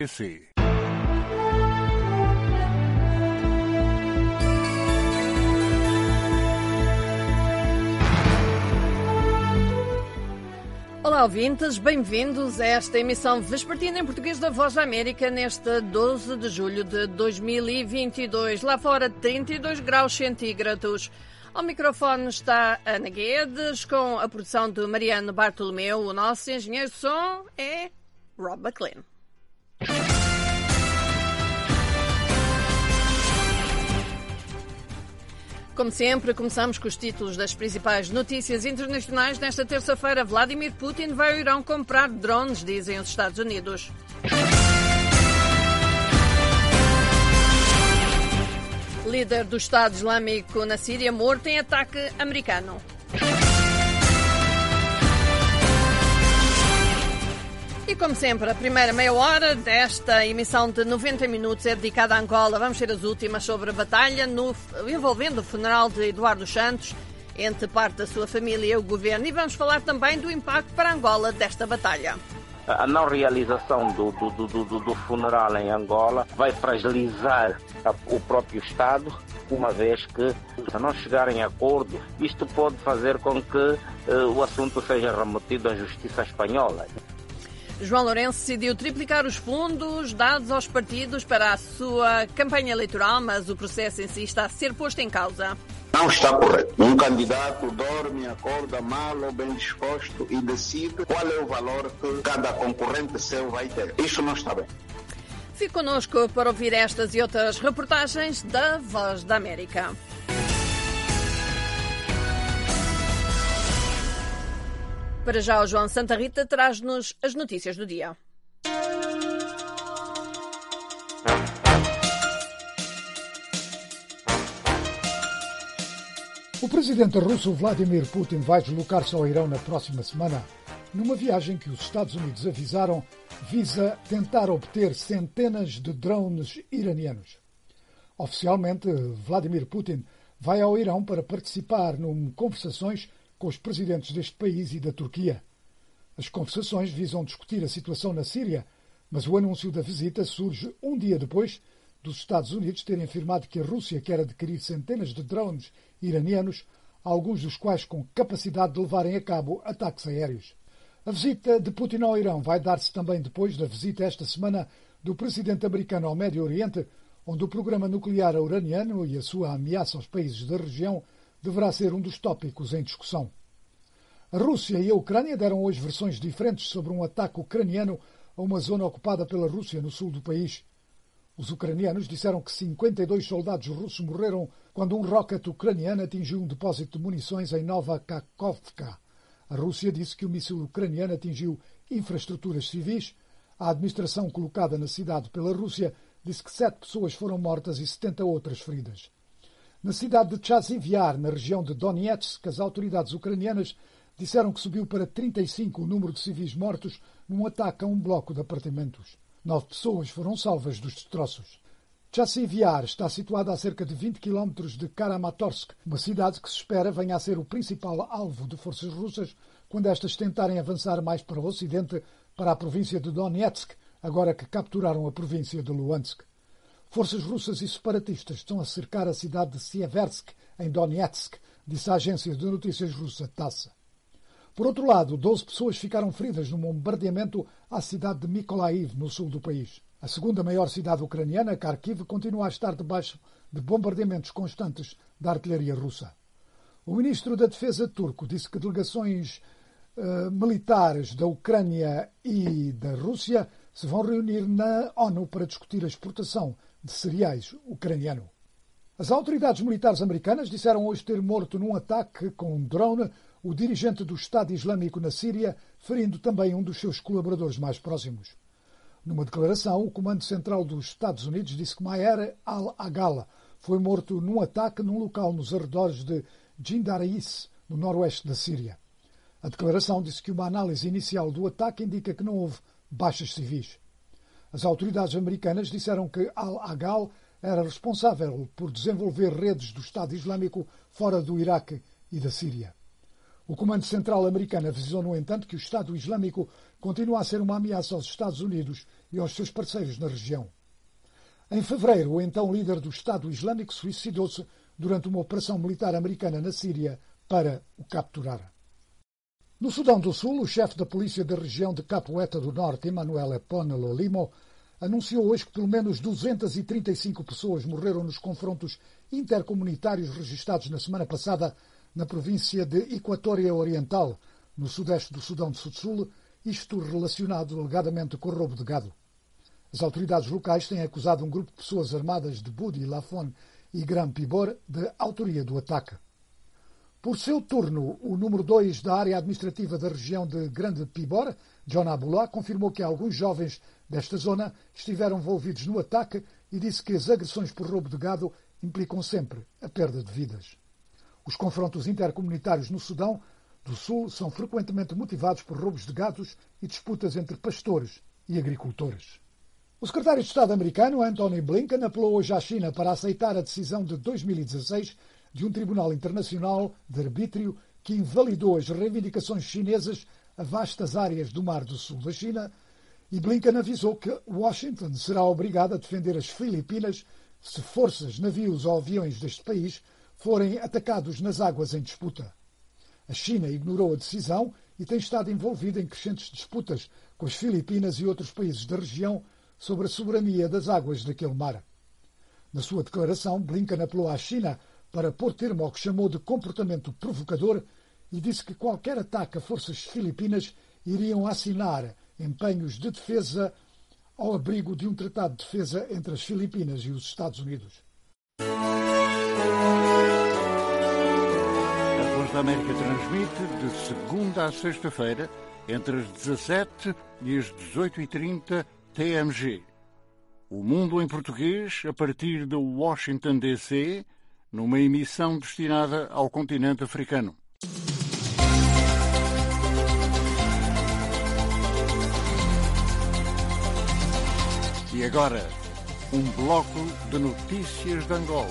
PC. Olá, ouvintes, bem-vindos a esta emissão vespertina em português da Voz da América neste 12 de julho de 2022. Lá fora, 32 graus centígrados. Ao microfone está Ana Guedes, com a produção de Mariano Bartolomeu. O nosso engenheiro de som é Rob McLean. Como sempre, começamos com os títulos das principais notícias internacionais. Nesta terça-feira, Vladimir Putin vai ao Irão comprar drones, dizem os Estados Unidos. Líder do Estado Islâmico na Síria morto em ataque americano. E como sempre, a primeira meia hora desta emissão de 90 minutos é dedicada a Angola. Vamos ter as últimas sobre a batalha envolvendo o funeral de Eduardo Santos entre parte da sua família e o governo. E vamos falar também do impacto para Angola desta batalha. A não realização do funeral em Angola vai fragilizar o próprio Estado, uma vez que, se não chegarem a acordo, isto pode fazer com que o assunto seja remetido à Justiça Espanhola. João Lourenço decidiu triplicar os fundos dados aos partidos para a sua campanha eleitoral, mas o processo em si está a ser posto em causa. Não está correto. Um candidato dorme, acorda mal ou bem disposto e decide qual é o valor que cada concorrente seu vai ter. Isso não está bem. Fique connosco para ouvir estas e outras reportagens da Voz da América. Para já, o João Santa Rita traz-nos as notícias do dia. O presidente russo Vladimir Putin vai deslocar-se ao Irão na próxima semana, numa viagem que os Estados Unidos avisaram visa tentar obter centenas de drones iranianos. Oficialmente, Vladimir Putin vai ao Irão para participar em conversações com os presidentes deste país e da Turquia. As conversações visam discutir a situação na Síria, mas o anúncio da visita surge um dia depois dos Estados Unidos terem afirmado que a Rússia quer adquirir centenas de drones iranianos, alguns dos quais com capacidade de levarem a cabo ataques aéreos. A visita de Putin ao Irão vai dar-se também depois da visita esta semana do presidente americano ao Médio Oriente, onde o programa nuclear iraniano e a sua ameaça aos países da região deverá ser um dos tópicos em discussão. A Rússia e a Ucrânia deram hoje versões diferentes sobre um ataque ucraniano a uma zona ocupada pela Rússia no sul do país. Os ucranianos disseram que 52 soldados russos morreram quando um rocket ucraniano atingiu um depósito de munições em Nova Kakhovka. A Rússia disse que o míssil ucraniano atingiu infraestruturas civis. A administração colocada na cidade pela Rússia disse que 7 pessoas foram mortas e 70 outras feridas. Na cidade de Chasiv-Yar, na região de Donetsk, as autoridades ucranianas disseram que subiu para 35 o número de civis mortos num ataque a um bloco de apartamentos. 9 pessoas foram salvas dos destroços. Chasiv-Yar está situada a cerca de 20 km de Kramatorsk, uma cidade que se espera venha a ser o principal alvo de forças russas quando estas tentarem avançar mais para o ocidente, para a província de Donetsk, agora que capturaram a província de Luhansk. Forças russas e separatistas estão a cercar a cidade de Sieversk, em Donetsk, disse a agência de notícias russa TASS. Por outro lado, 12 pessoas ficaram feridas num bombardeamento à cidade de Mykolaiv, no sul do país. A segunda maior cidade ucraniana, Kharkiv, continua a estar debaixo de bombardeamentos constantes da artilharia russa. O ministro da Defesa turco disse que delegações militares da Ucrânia e da Rússia se vão reunir na ONU para discutir a exportação de cereais ucraniano. As autoridades militares americanas disseram hoje ter morto num ataque com um drone o dirigente do Estado Islâmico na Síria, ferindo também um dos seus colaboradores mais próximos. Numa declaração, o Comando Central dos Estados Unidos disse que Maher al-Aghala foi morto num ataque num local nos arredores de Jindarais, no noroeste da Síria. A declaração disse que uma análise inicial do ataque indica que não houve baixas civis. As autoridades americanas disseram que al-Aghala era responsável por desenvolver redes do Estado Islâmico fora do Iraque e da Síria. O Comando Central americano avisou, no entanto, que o Estado Islâmico continua a ser uma ameaça aos Estados Unidos e aos seus parceiros na região. Em fevereiro, o então líder do Estado Islâmico suicidou-se durante uma operação militar americana na Síria para o capturar. No Sudão do Sul, o chefe da polícia da região de Capoeira do Norte, Emmanuel Eponelo Limo, anunciou hoje que pelo menos 235 pessoas morreram nos confrontos intercomunitários registrados na semana passada na província de Equatória Oriental, no sudeste do Sudão do Sul, isto relacionado alegadamente com o roubo de gado. As autoridades locais têm acusado um grupo de pessoas armadas de Budi, Lafon e Gran Pibor de autoria do ataque. Por seu turno, o número 2 da área administrativa da região de Grande Pibor, John Abullah, confirmou que alguns jovens desta zona estiveram envolvidos no ataque e disse que as agressões por roubo de gado implicam sempre a perda de vidas. Os confrontos intercomunitários no Sudão do Sul são frequentemente motivados por roubos de gados e disputas entre pastores e agricultores. O secretário de Estado americano, Antony Blinken, apelou hoje à China para aceitar a decisão de 2016 de um tribunal internacional de arbítrio que invalidou as reivindicações chinesas a vastas áreas do Mar do Sul da China, e Blinken avisou que Washington será obrigada a defender as Filipinas se forças, navios ou aviões deste país forem atacados nas águas em disputa. A China ignorou a decisão e tem estado envolvida em crescentes disputas com as Filipinas e outros países da região sobre a soberania das águas daquele mar. Na sua declaração, Blinken apelou à China para pôr termo ao que chamou de comportamento provocador e disse que qualquer ataque a forças filipinas iriam assinar empenhos de defesa ao abrigo de um tratado de defesa entre as Filipinas e os Estados Unidos. A Voz da América transmite de segunda a sexta-feira, entre as 17 e as 18h30 TMG. O Mundo em Português, a partir de Washington, D.C., numa emissão destinada ao continente africano. E agora, um bloco de notícias de Angola.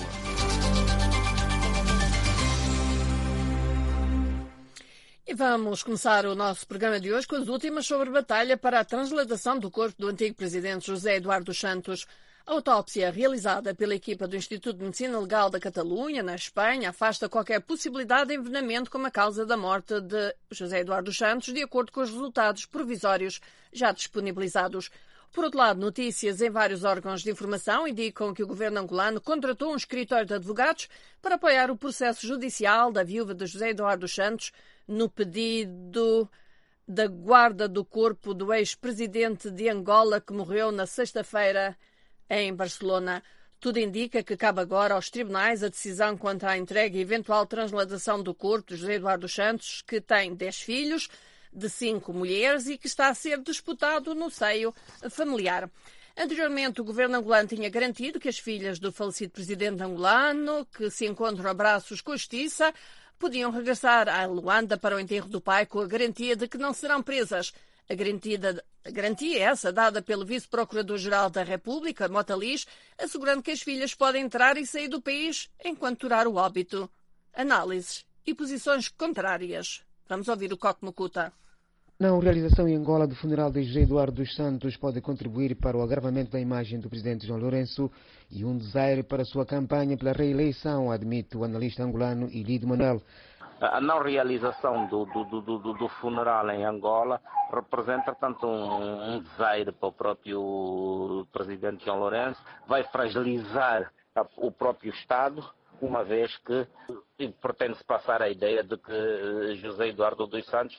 E vamos começar o nosso programa de hoje com as últimas sobre a batalha para a transladação do corpo do antigo presidente José Eduardo dos Santos. A autópsia realizada pela equipa do Instituto de Medicina Legal da Catalunha, na Espanha, afasta qualquer possibilidade de envenenamento como a causa da morte de José Eduardo dos Santos, de acordo com os resultados provisórios já disponibilizados. Por outro lado, notícias em vários órgãos de informação indicam que o governo angolano contratou um escritório de advogados para apoiar o processo judicial da viúva de José Eduardo dos Santos no pedido da guarda do corpo do ex-presidente de Angola, que morreu na sexta-feira em Barcelona. Tudo indica que cabe agora aos tribunais a decisão quanto à entrega e eventual transladação do corpo de José Eduardo dos Santos, que tem 10 filhos, de 5 mulheres e que está a ser disputado no seio familiar. Anteriormente, o governo angolano tinha garantido que as filhas do falecido presidente angolano, que se encontram a braços com a justiça, podiam regressar a Luanda para o enterro do pai com a garantia de que não serão presas. A garantia é essa dada pelo vice-procurador-geral da República, Mota Lis, assegurando que as filhas podem entrar e sair do país enquanto durar o óbito. Análises e posições contrárias. Vamos ouvir o Coque Mucuta. Não realização em Angola do funeral de José Eduardo dos Santos pode contribuir para o agravamento da imagem do presidente João Lourenço e um desaire para a sua campanha pela reeleição, admite o analista angolano Ilido Manuel. A não realização do funeral em Angola representa, tanto um desaire para o próprio presidente João Lourenço, vai fragilizar o próprio Estado, uma vez que pretende-se passar a ideia de que José Eduardo dos Santos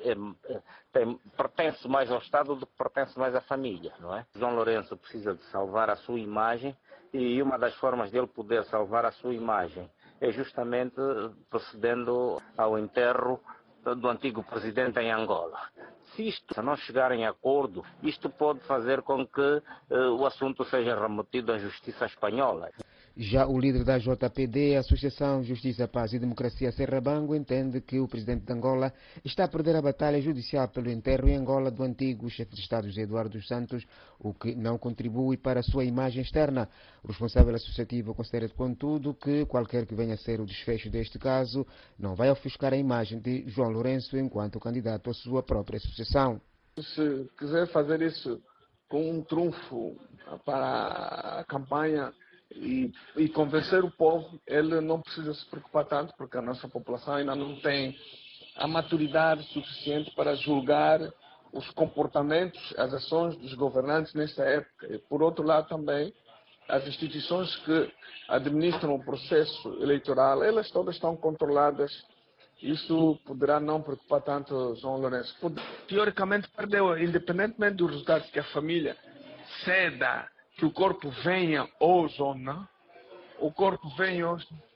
pertence mais ao Estado do que pertence mais à família, não é? João Lourenço precisa de salvar a sua imagem e uma das formas dele poder salvar a sua imagem é justamente procedendo ao enterro do antigo presidente em Angola. Se não chegar em acordo, isto pode fazer com que o assunto seja remetido à justiça espanhola. Já o líder da JPD, Associação Justiça, Paz e Democracia Serrabango, entende que o presidente de Angola está a perder a batalha judicial pelo enterro em Angola do antigo chefe de Estado José Eduardo dos Santos, o que não contribui para a sua imagem externa. O responsável associativo considera, contudo, que qualquer que venha a ser o desfecho deste caso não vai ofuscar a imagem de João Lourenço enquanto candidato à sua própria associação. Se quiser fazer isso com um trunfo para a campanha e convencer o povo, ele não precisa se preocupar tanto, porque a nossa população ainda não tem a maturidade suficiente para julgar os comportamentos, as ações dos governantes nesta época. E, por outro lado, também, as instituições que administram o processo eleitoral, elas todas estão controladas. Isso poderá não preocupar tanto João Lourenço. Teoricamente, perdeu, independentemente do resultado que a família ceda, que o corpo venha hoje ou não, o corpo venha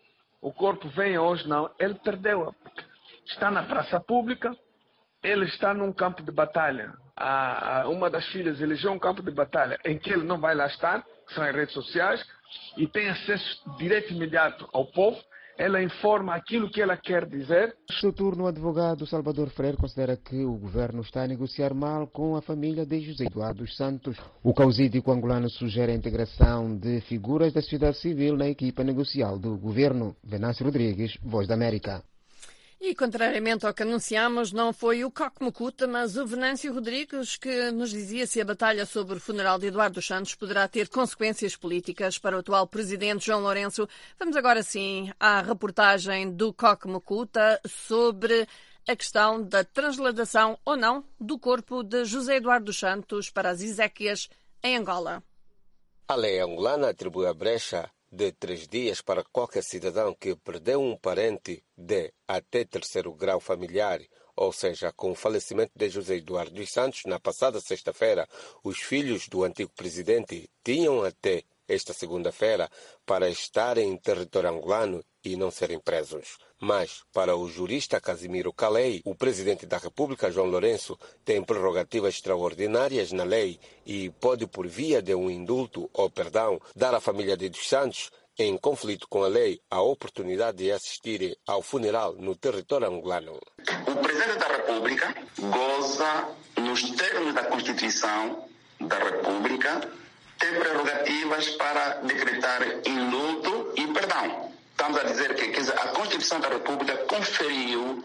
hoje não, ele perdeu. Está na praça pública, ele está num campo de batalha. Uma das filhas elegeu um campo de batalha em que ele não vai lá estar, que são as redes sociais, e tem acesso direto e imediato ao povo. Ela informa aquilo que ela quer dizer. No seu turno, o advogado Salvador Freire considera que o governo está a negociar mal com a família de José Eduardo dos Santos. O causídico angolano sugere a integração de figuras da sociedade civil na equipa negocial do governo. Venâncio Rodrigues, Voz da América. E, contrariamente ao que anunciámos, não foi o Coque Mucuta, mas o Venâncio Rodrigues que nos dizia se a batalha sobre o funeral de Eduardo dos Santos poderá ter consequências políticas para o atual presidente João Lourenço. Vamos agora sim à reportagem do Coque Mucuta sobre a questão da transladação ou não do corpo de José Eduardo dos Santos para as exéquias em Angola. A lei angolana atribui a brecha de 3 dias para qualquer cidadão que perdeu um parente de até 3º grau familiar, ou seja, com o falecimento de José Eduardo dos Santos, na passada sexta-feira, os filhos do antigo presidente tinham até esta segunda-feira para estarem em território angolano e não serem presos. Mas, para o jurista Casimiro Calei, o presidente da República, João Lourenço, tem prerrogativas extraordinárias na lei e pode, por via de um indulto ou perdão, dar à família de dos Santos, em conflito com a lei, a oportunidade de assistir ao funeral no território angolano. O presidente da República goza, nos termos da Constituição da República, tem prerrogativas para decretar indulto e perdão. Estamos a dizer que a Constituição da República conferiu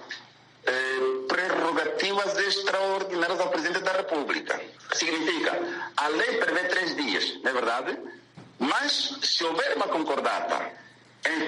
prerrogativas extraordinárias ao Presidente da República. Significa, a lei prevê 3 dias, não é verdade? Mas, se houver uma concordata em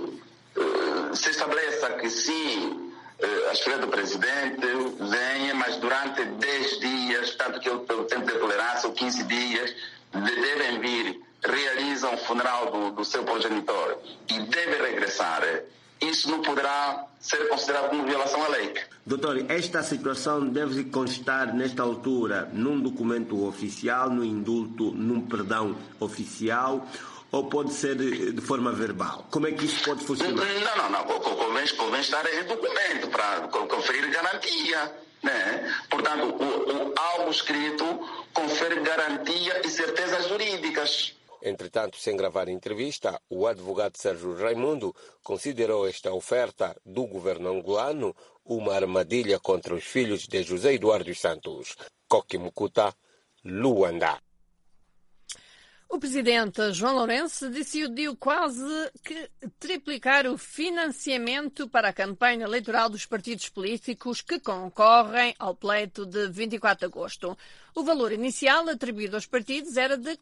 que se estabeleça que sim, as filhas do Presidente venham, mas durante 10 dias, tanto que o tempo de tolerância, ou 15 dias, devem vir, realizam o funeral do seu progenitor e devem regressar, isso não poderá ser considerado como violação à lei. Doutor, esta situação deve constar nesta altura num documento oficial, no indulto, num perdão oficial, ou pode ser de forma verbal? Como é que isso pode funcionar? Não. Convém estar em documento para conferir garantia. Né? Portanto, algo escrito confere garantia e certezas jurídicas. Entretanto, sem gravar entrevista, o advogado Sérgio Raimundo considerou esta oferta do governo angolano uma armadilha contra os filhos de José Eduardo dos Santos. Coque Mucuta, Luanda. O presidente João Lourenço decidiu quase que triplicar o financiamento para a campanha eleitoral dos partidos políticos que concorrem ao pleito de 24 de agosto. O valor inicial atribuído aos partidos era de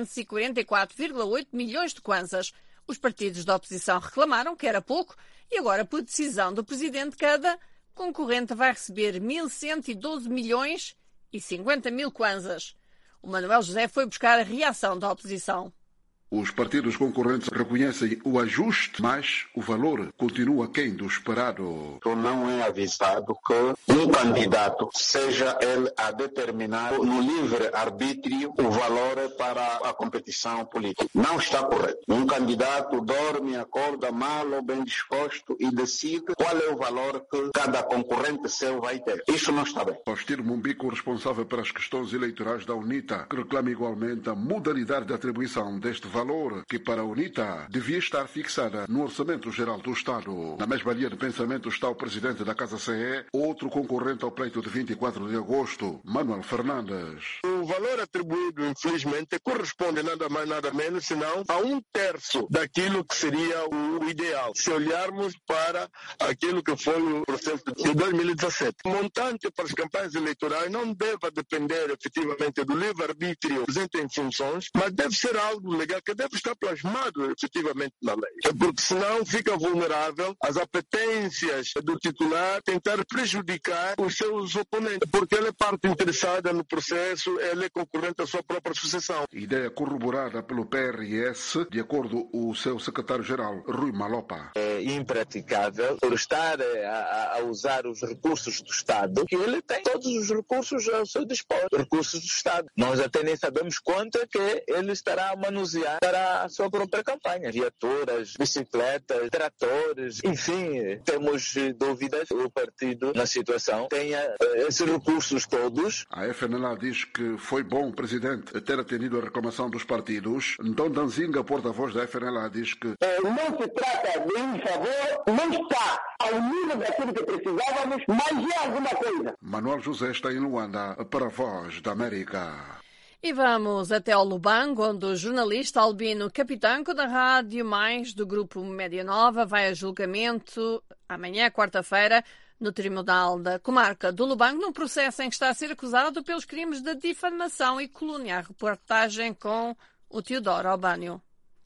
444,8 milhões de kwanzas. Os partidos da oposição reclamaram que era pouco e agora, por decisão do presidente, cada concorrente vai receber 1.112 milhões e 50 mil kwanzas. O Manuel José foi buscar a reação da oposição. Os partidos concorrentes reconhecem o ajuste, mas o valor continua aquém do esperado. Não é avisado que um candidato seja ele a determinar no livre-arbítrio o valor para a competição política. Não está correto. Um candidato dorme, acorda mal ou bem disposto e decide qual é o valor que cada concorrente seu vai ter. Isso não está bem. Faustino Mumbico, responsável pelas questões eleitorais da UNITA, reclama igualmente a modalidade de atribuição deste valor valor que para a UNITA devia estar fixada no Orçamento Geral do Estado. Na mesma linha de pensamento está o presidente da Casa CE, outro concorrente ao pleito de 24 de agosto, Manuel Fernandes. O valor atribuído, infelizmente, corresponde nada mais nada menos senão a 1/3 daquilo que seria o ideal, se olharmos para aquilo que foi o processo de 2017. O montante para as campanhas eleitorais não deve depender efetivamente do livre-arbítrio presente em funções, mas deve ser algo legal que deve estar plasmado efetivamente na lei. Porque senão fica vulnerável às apetências do titular tentar prejudicar os seus oponentes, porque ele é parte interessada no processo, ele é concorrente à sua própria sucessão. Ideia corroborada pelo PRS, de acordo com o seu secretário-geral, Rui Malopa. É impraticável por estar a usar os recursos do Estado, que ele tem todos os recursos ao seu dispor, recursos do Estado. Nós até nem sabemos quanto é que ele estará a manusear para a sua própria campanha. Viaturas, bicicletas, tratores, enfim, temos dúvidas. O partido, na situação, tenha esses recursos todos. A FNLA diz que foi bom o presidente ter atendido a reclamação dos partidos. Então Danzinga, porta-voz da FNLA, diz que não se trata de um favor, não está ao nível daquilo que precisávamos, mas é alguma coisa. Manuel José está em Luanda para a Voz da América. E vamos até ao Lubango, onde o jornalista Albino Capitanco, da Rádio Mais, do Grupo Média Nova, vai a julgamento amanhã, quarta-feira, no Tribunal da Comarca do Lubango, num processo em que está a ser acusado pelos crimes de difamação e calúnia. A reportagem com o Teodoro Albânio.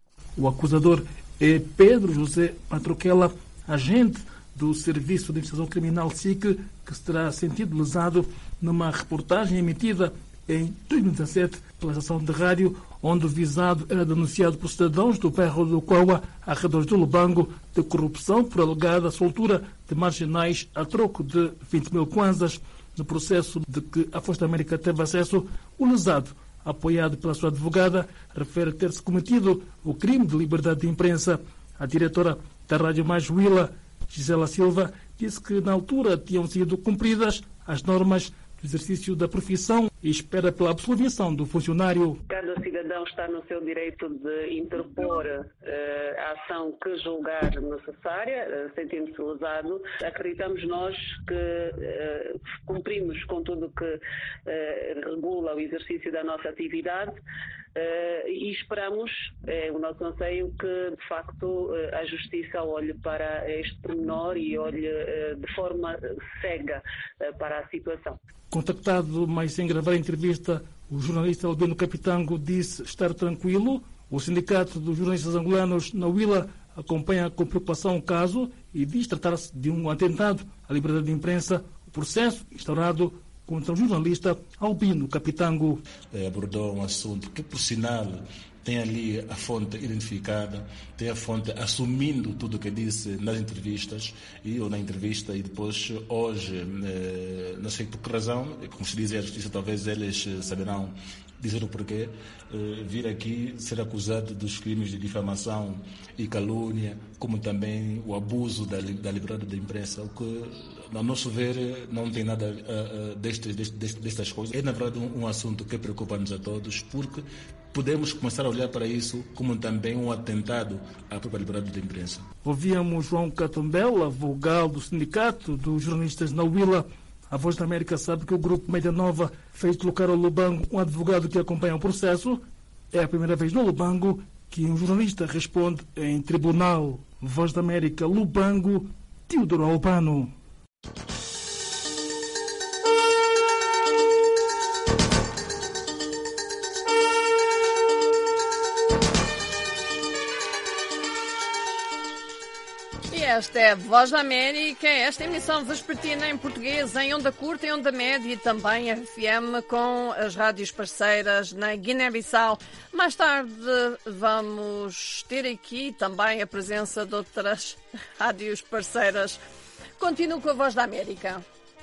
O acusador é Pedro José Patroquela, agente do Serviço de Investigação Criminal SIC, que se terá sentido lesado numa reportagem emitida em 2017 pela estação de rádio, onde o visado era denunciado por cidadãos do bairro do Coa, arredores do Lubango, de corrupção por alegada soltura de marginais a troco de 20 mil kwanzas. No processo de que a Voz da América teve acesso, o lesado, apoiado pela sua advogada, refere ter-se cometido o crime de liberdade de imprensa. A diretora da Rádio Mais Willa, Gisela Silva, disse que na altura tinham sido cumpridas as normas do exercício da profissão e espera pela absolvição do funcionário. Cada cidadão está no seu direito de interpor a ação que julgar necessária, sentindo-se lesado. Acreditamos nós que cumprimos com tudo que regula o exercício da nossa atividade e esperamos, o nosso anseio, que de facto a Justiça olhe para este pormenor e olhe de forma cega para a situação. Contactado, mas sem gravar a entrevista, o jornalista Albino Capitango disse estar tranquilo. O Sindicato dos Jornalistas Angolanos na Willa acompanha com preocupação o caso e diz tratar-se de um atentado à liberdade de imprensa. O processo instaurado contra o jornalista Albino Capitango. Abordou um assunto que, por sinal, tem ali a fonte identificada, tem a fonte assumindo tudo o que disse nas entrevistas ou na entrevista, e depois hoje, não sei por que razão, como se diz a justiça, talvez eles saberão dizer o porquê, vir aqui ser acusado dos crimes de difamação e calúnia, como também o abuso da liberdade da imprensa, o que, a nosso ver, não tem nada destas coisas. É, na verdade, um assunto que preocupa-nos a todos, porque podemos começar a olhar para isso como também um atentado à própria liberdade da imprensa. Ouvíamos João Catumbela, vogal do Sindicato dos Jornalistas na Willa. A Voz da América sabe que o Grupo Média Nova fez deslocar ao Lubango um advogado que acompanha o processo. É a primeira vez no Lubango que um jornalista responde em tribunal. Voz da América, Lubango, Teodoro Albano. Esta é a Voz da América, esta emissão vespertina em português, em onda curta, em onda média e também FM com as rádios parceiras na Guiné-Bissau. Mais tarde vamos ter aqui também a presença de outras rádios parceiras. Continuo com a Voz da América.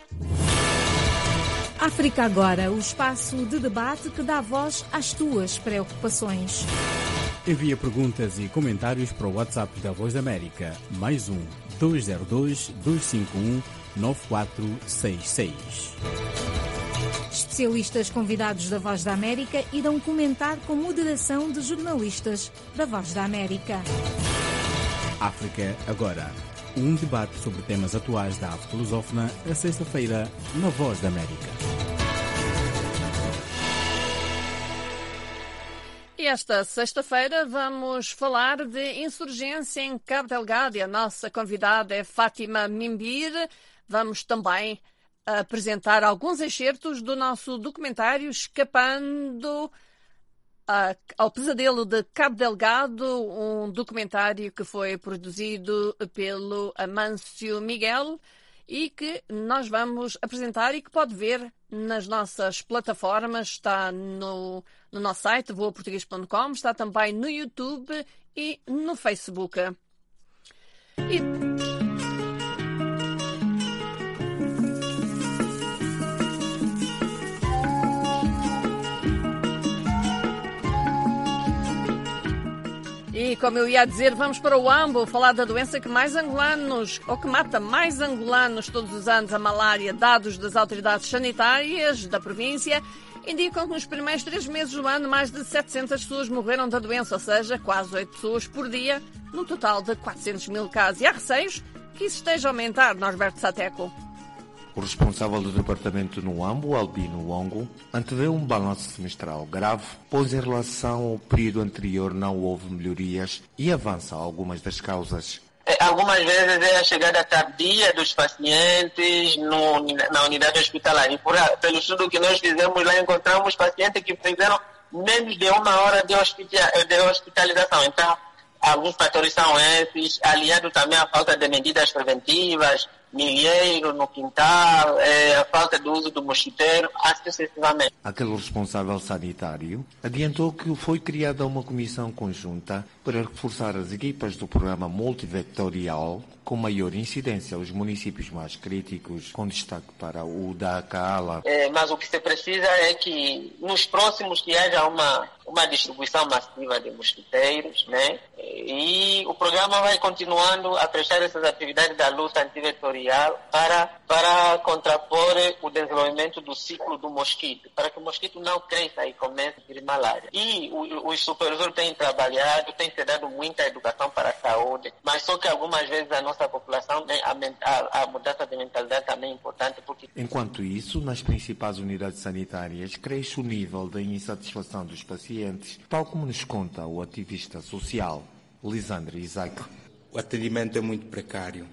África Agora, o espaço de debate que dá voz às tuas preocupações. Envia perguntas e comentários para o WhatsApp da Voz da América, +1 202 251 9466. Especialistas convidados da Voz da América irão comentar com moderação de jornalistas da Voz da América. África Agora. Um debate sobre temas atuais da África lusófona, a sexta-feira, na Voz da América. E esta sexta-feira vamos falar de insurgência em Cabo Delgado e a nossa convidada é Fátima Mimbir. Vamos também apresentar alguns excertos do nosso documentário Escapando ao Pesadelo de Cabo Delgado, um documentário que foi produzido pelo Amâncio Miguel e que nós vamos apresentar e que pode ver nas nossas plataformas. Está no nosso site, voaportugues.com, está também no YouTube e no Facebook. E como eu ia dizer, vamos para o Huambo falar da doença que mata mais angolanos todos os anos, a malária. Dados das autoridades sanitárias da província indicam que nos primeiros 3 meses do ano mais de 700 pessoas morreram da doença, ou seja, quase 8 pessoas por dia, num total de 400 mil casos. E há receios que isso esteja a aumentar, Norberto Sateco. O responsável do departamento no Huambo, Albino Longo, antevê um balanço semestral grave, pois em relação ao período anterior não houve melhorias e avança algumas das causas. Algumas vezes é a chegada tardia dos pacientes na unidade hospitalar. E pelo estudo que nós fizemos lá, encontramos pacientes que fizeram menos de 1 hora de hospitalização. Então, alguns fatores são esses, aliado também à falta de medidas preventivas, milheiro no quintal, a falta do uso do mosquiteiro, assim sucessivamente. Aquele responsável sanitário adiantou que foi criada uma comissão conjunta para reforçar as equipas do programa multivectorial com maior incidência aos municípios mais críticos, com destaque para o da Kaala. Mas o que se precisa é que nos próximos que haja uma distribuição massiva de mosquiteiros, né? E o programa vai continuando a prestar essas atividades da luta antivetorial para contrapor o desenvolvimento do ciclo do mosquito, para que o mosquito não cresça e comece a ter malária. E os supervisores têm trabalhado, têm se dado muita educação para a saúde, mas só que algumas vezes a nossa população, a mudança de mentalidade também é importante. Porque... Enquanto isso, nas principais unidades sanitárias, cresce o nível da insatisfação dos pacientes, tal como nos conta o ativista social Lisandro Isaac. O atendimento é muito precário,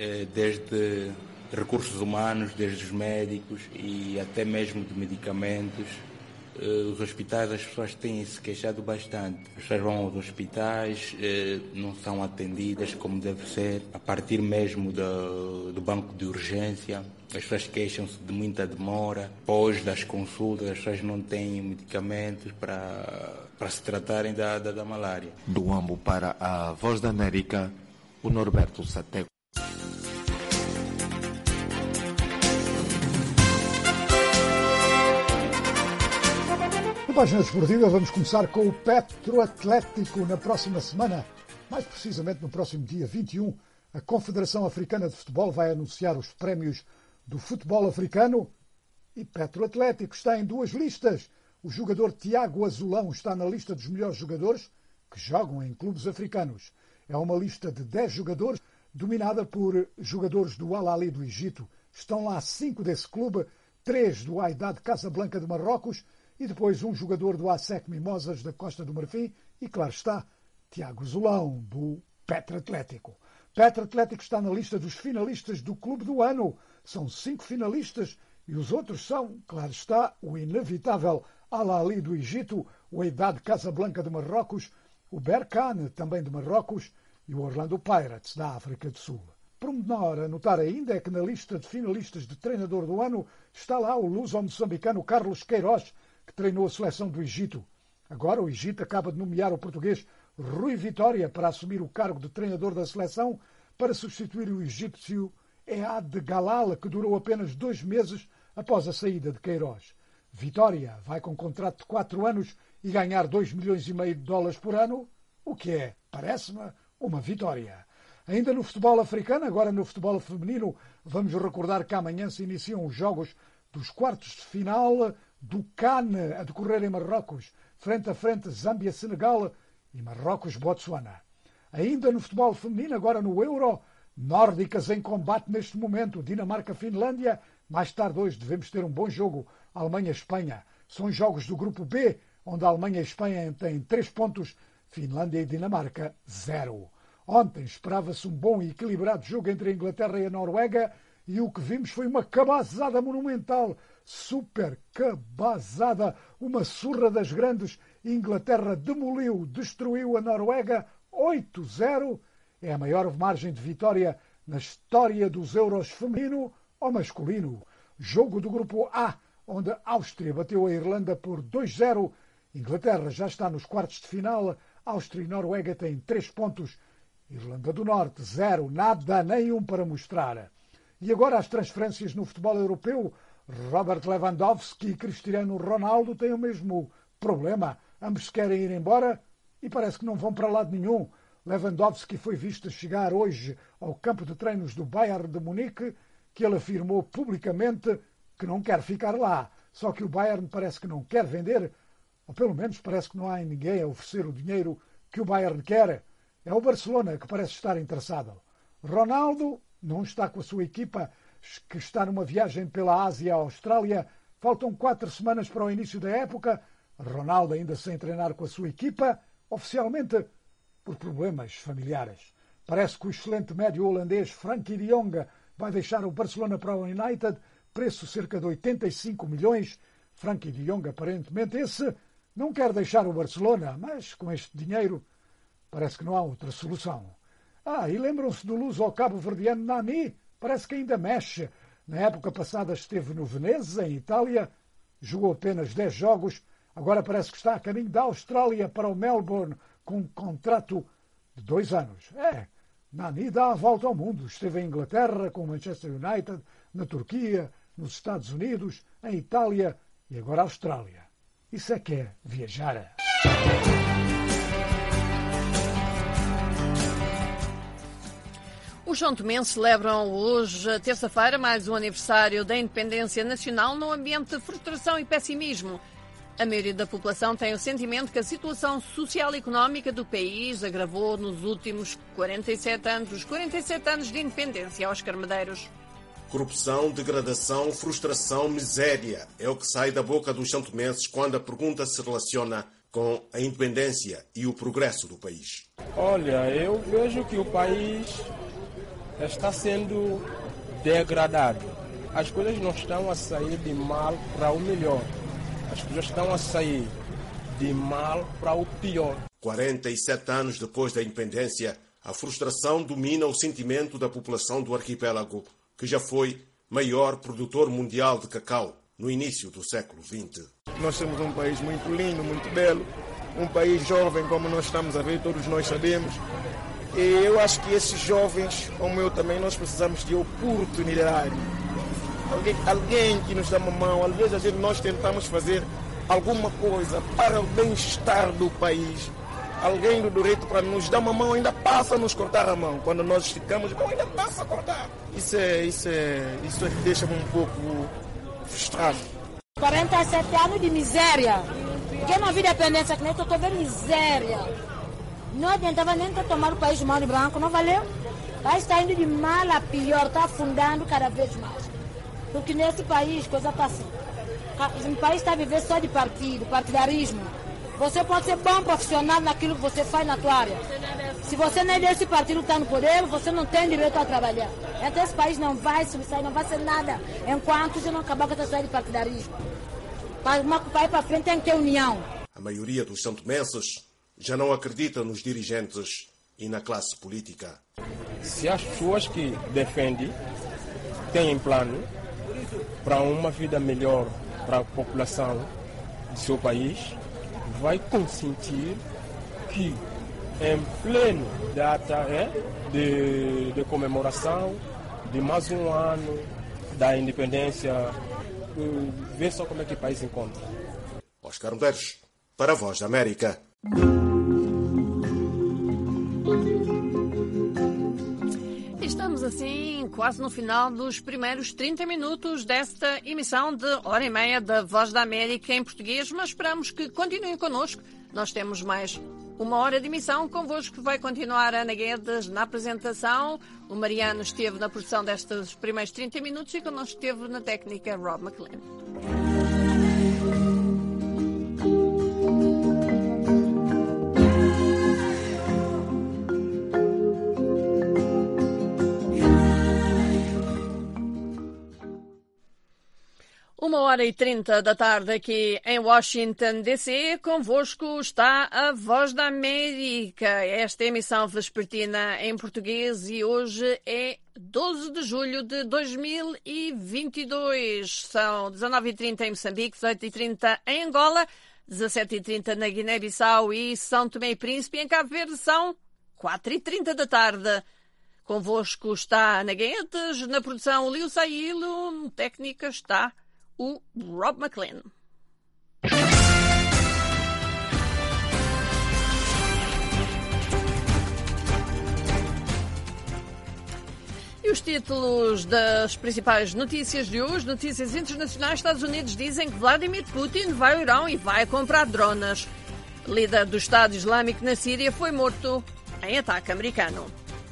desde recursos humanos, desde os médicos e até mesmo de medicamentos. Os hospitais, as pessoas têm se queixado bastante. As pessoas vão aos hospitais, não são atendidas como deve ser, a partir mesmo do banco de urgência. As pessoas queixam-se de muita demora. Depois das consultas, as pessoas não têm medicamentos para se tratarem da malária. Do Huambo para a Voz da América, o Norberto Sateco. Na página desportiva vamos começar com o Petro Atlético na próxima semana. Mais precisamente no próximo dia 21, a Confederação Africana de Futebol vai anunciar os prémios do futebol africano e Petro Atlético está em 2 listas. O jogador Tiago Azulão está na lista dos melhores jogadores que jogam em clubes africanos. É uma lista de 10 jogadores, dominada por jogadores do Al Ahly do Egito. Estão lá 5 desse clube, 3 do Wydad Casablanca de Marrocos e depois um jogador do ASEC Mimosas da Costa do Marfim e, claro está, Tiago Azulão, do Petro Atlético. Petro Atlético está na lista dos finalistas do Clube do Ano. São 5 finalistas e os outros são, claro está, o inevitável Al Ahly do Egito, o Wydad Casablanca de Marrocos, o Berkane, também de Marrocos, e o Orlando Pirates, da África do Sul. Pormenor a notar ainda é que na lista de finalistas de treinador do ano está lá o luso-moçambicano Carlos Queiroz, que treinou a seleção do Egito. Agora o Egito acaba de nomear o português Rui Vitória para assumir o cargo de treinador da seleção para substituir o egípcio Ead Galal, que durou apenas 2 meses após a saída de Queiroz. Vitória vai com contrato de 4 anos e ganhar $2,5 milhões por ano, o que é, parece-me, uma vitória. Ainda no futebol africano, agora no futebol feminino, vamos recordar que amanhã se iniciam os jogos dos quartos de final do CAN a decorrer em Marrocos, frente a frente Zâmbia-Senegal e Marrocos-Botsuana. Ainda no futebol feminino, agora no Euro, nórdicas em combate neste momento, Dinamarca-Finlândia. Mais tarde hoje devemos ter um bom jogo, Alemanha-Espanha. São jogos do grupo B, onde a Alemanha e a Espanha têm 3 pontos, Finlândia e Dinamarca 0. Ontem esperava-se um bom e equilibrado jogo entre a Inglaterra e a Noruega e o que vimos foi uma cabazada monumental, super cabazada, uma surra das grandes. Inglaterra demoliu, destruiu a Noruega 8-0. É a maior margem de vitória na história dos Euros feminino ou masculino. Jogo do grupo A, onde a Áustria bateu a Irlanda por 2-0. Inglaterra já está nos quartos de final. Áustria e Noruega têm 3 pontos. Irlanda do Norte 0, nada, nenhum para mostrar. E agora as transferências no futebol europeu. Robert Lewandowski e Cristiano Ronaldo têm o mesmo problema. Ambos querem ir embora e parece que não vão para lado nenhum. Lewandowski foi visto a chegar hoje ao campo de treinos do Bayern de Munique, que ele afirmou publicamente que não quer ficar lá. Só que o Bayern parece que não quer vender, ou pelo menos parece que não há ninguém a oferecer o dinheiro que o Bayern quer. É o Barcelona que parece estar interessado. Ronaldo não está com a sua equipa, que está numa viagem pela Ásia à Austrália. Faltam 4 semanas para o início da época. Ronaldo ainda sem treinar com a sua equipa, oficialmente por problemas familiares. Parece que o excelente médio holandês Frenkie de Jong vai deixar o Barcelona para o United, preço cerca de 85 milhões. Frenkie de Jong, aparentemente, esse não quer deixar o Barcelona, mas com este dinheiro parece que não há outra solução. E lembram-se do luso cabo-verdiano Nani? Parece que ainda mexe. Na época passada esteve no Veneza, em Itália, jogou apenas 10 jogos, agora parece que está a caminho da Austrália para o Melbourne com um contrato de 2 anos. Nani dá a volta ao mundo. Esteve em Inglaterra, com o Manchester United, na Turquia, nos Estados Unidos, em Itália e agora a Austrália. Isso é que é viajar. Os são-tomenses celebram hoje, terça-feira, mais um aniversário da independência nacional num ambiente de frustração e pessimismo. A maioria da população tem o sentimento que a situação social e económica do país agravou nos últimos 47 anos, os 47 anos de independência. Oscar Medeiros. Corrupção, degradação, frustração, miséria é o que sai da boca dos são-tomenses quando a pergunta se relaciona com a independência e o progresso do país. Olha, eu vejo que o país está sendo degradado. As coisas não estão a sair de mal para o melhor. As coisas estão a sair de mal para o pior. 47 anos depois da independência, a frustração domina o sentimento da população do arquipélago, que já foi maior produtor mundial de cacau no início do século XX. Nós temos um país muito lindo, muito belo, um país jovem, como nós estamos a ver, todos nós sabemos. E eu acho que esses jovens, como eu também, nós precisamos de oportunidade. Alguém que nos dá uma mão. Às vezes nós tentamos fazer alguma coisa para o bem-estar do país. Alguém do direito para nos dar uma mão ainda passa a nos cortar a mão. Quando nós esticamos, ainda passa a cortar. Isso é que deixa-me um pouco frustrado. 47 anos de miséria. Quem não viu dependência que nem eu estou vendo miséria. Não adiantava nem tomar o país de mão de branco, não valeu? O país está indo de mal a pior, está afundando cada vez mais. Porque nesse país, coisa está assim. O país está a viver só de partido, partidarismo. Você pode ser bom profissional naquilo que você faz na tua área. Se você nem desse partido está no poder, você não tem direito a trabalhar. Então esse país não vai subsair, não vai ser nada, enquanto você não acabar com essa história de partidarismo. Para ir para frente tem que ter união. A maioria dos são-tomenses já não acredita nos dirigentes e na classe política. Se as pessoas que defendem têm plano para uma vida melhor para a população do seu país, vai consentir que em pleno data de comemoração de mais um ano da independência, ver só como é que o país se encontra. Oscar Medeiros, para a Voz da América. Estamos Chegamos assim quase no final dos primeiros 30 minutos desta emissão de hora e meia da Voz da América em português, mas esperamos que continuem connosco. Nós temos mais uma hora de emissão convosco, que vai continuar a Ana Guedes na apresentação. O Mariano esteve na produção destes primeiros 30 minutos e connosco esteve na técnica Rob McLean. Uma hora e 30 da tarde aqui em Washington, D.C. Convosco está a Voz da América. Esta é a emissão vespertina em português e hoje é 12 de julho de 2022. São 19h30 em Moçambique, 18h30 em Angola, 17h30 na Guiné-Bissau e São Tomé e Príncipe. Em Cabo Verde são 4h30 da tarde. Convosco está Ana Guedes, na produção o Liu Sailo, técnica está o Rob McLean. E os títulos das principais notícias de hoje, notícias internacionais. Estados Unidos dizem que Vladimir Putin vai ao Irão e vai comprar drones. Líder do Estado Islâmico na Síria foi morto em ataque americano.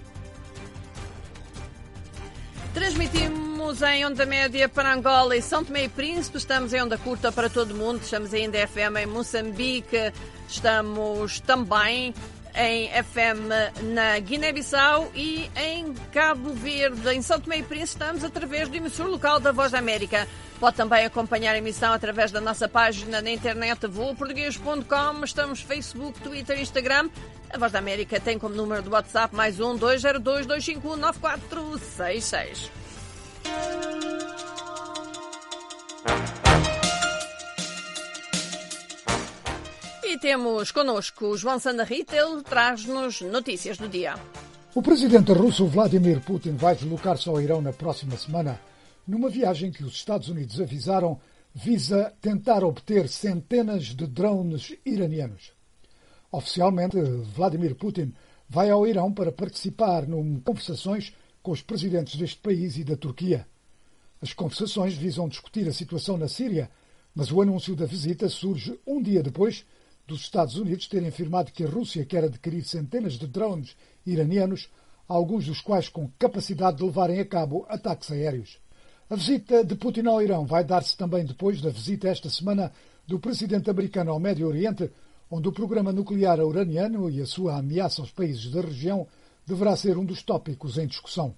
Transmitimos em onda média para Angola e São Tomé e Príncipe. Estamos em onda curta para todo o mundo. Estamos ainda em FM em Moçambique. Estamos também em FM na Guiné-Bissau e em Cabo Verde. Em São Tomé e Príncipe estamos através do emissor local da Voz da América. Pode também acompanhar a emissão através da nossa página na internet voaportugues.com. Estamos no Facebook, Twitter e Instagram. A Voz da América tem como número do WhatsApp mais 1-202-251-9466. E temos connosco João Sandarrita, ele traz-nos notícias do dia. O presidente russo Vladimir Putin vai deslocar-se ao Irão na próxima semana, numa viagem que os Estados Unidos avisaram visa tentar obter centenas de drones iranianos. Oficialmente, Vladimir Putin vai ao Irão para participar em conversações com os presidentes deste país e da Turquia. As conversações visam discutir a situação na Síria, mas o anúncio da visita surge um dia depois dos Estados Unidos terem afirmado que a Rússia quer adquirir centenas de drones iranianos, alguns dos quais com capacidade de levarem a cabo ataques aéreos. A visita de Putin ao Irão vai dar-se também depois da visita esta semana do presidente americano ao Médio Oriente, onde o programa nuclear iraniano e a sua ameaça aos países da região deverá ser um dos tópicos em discussão.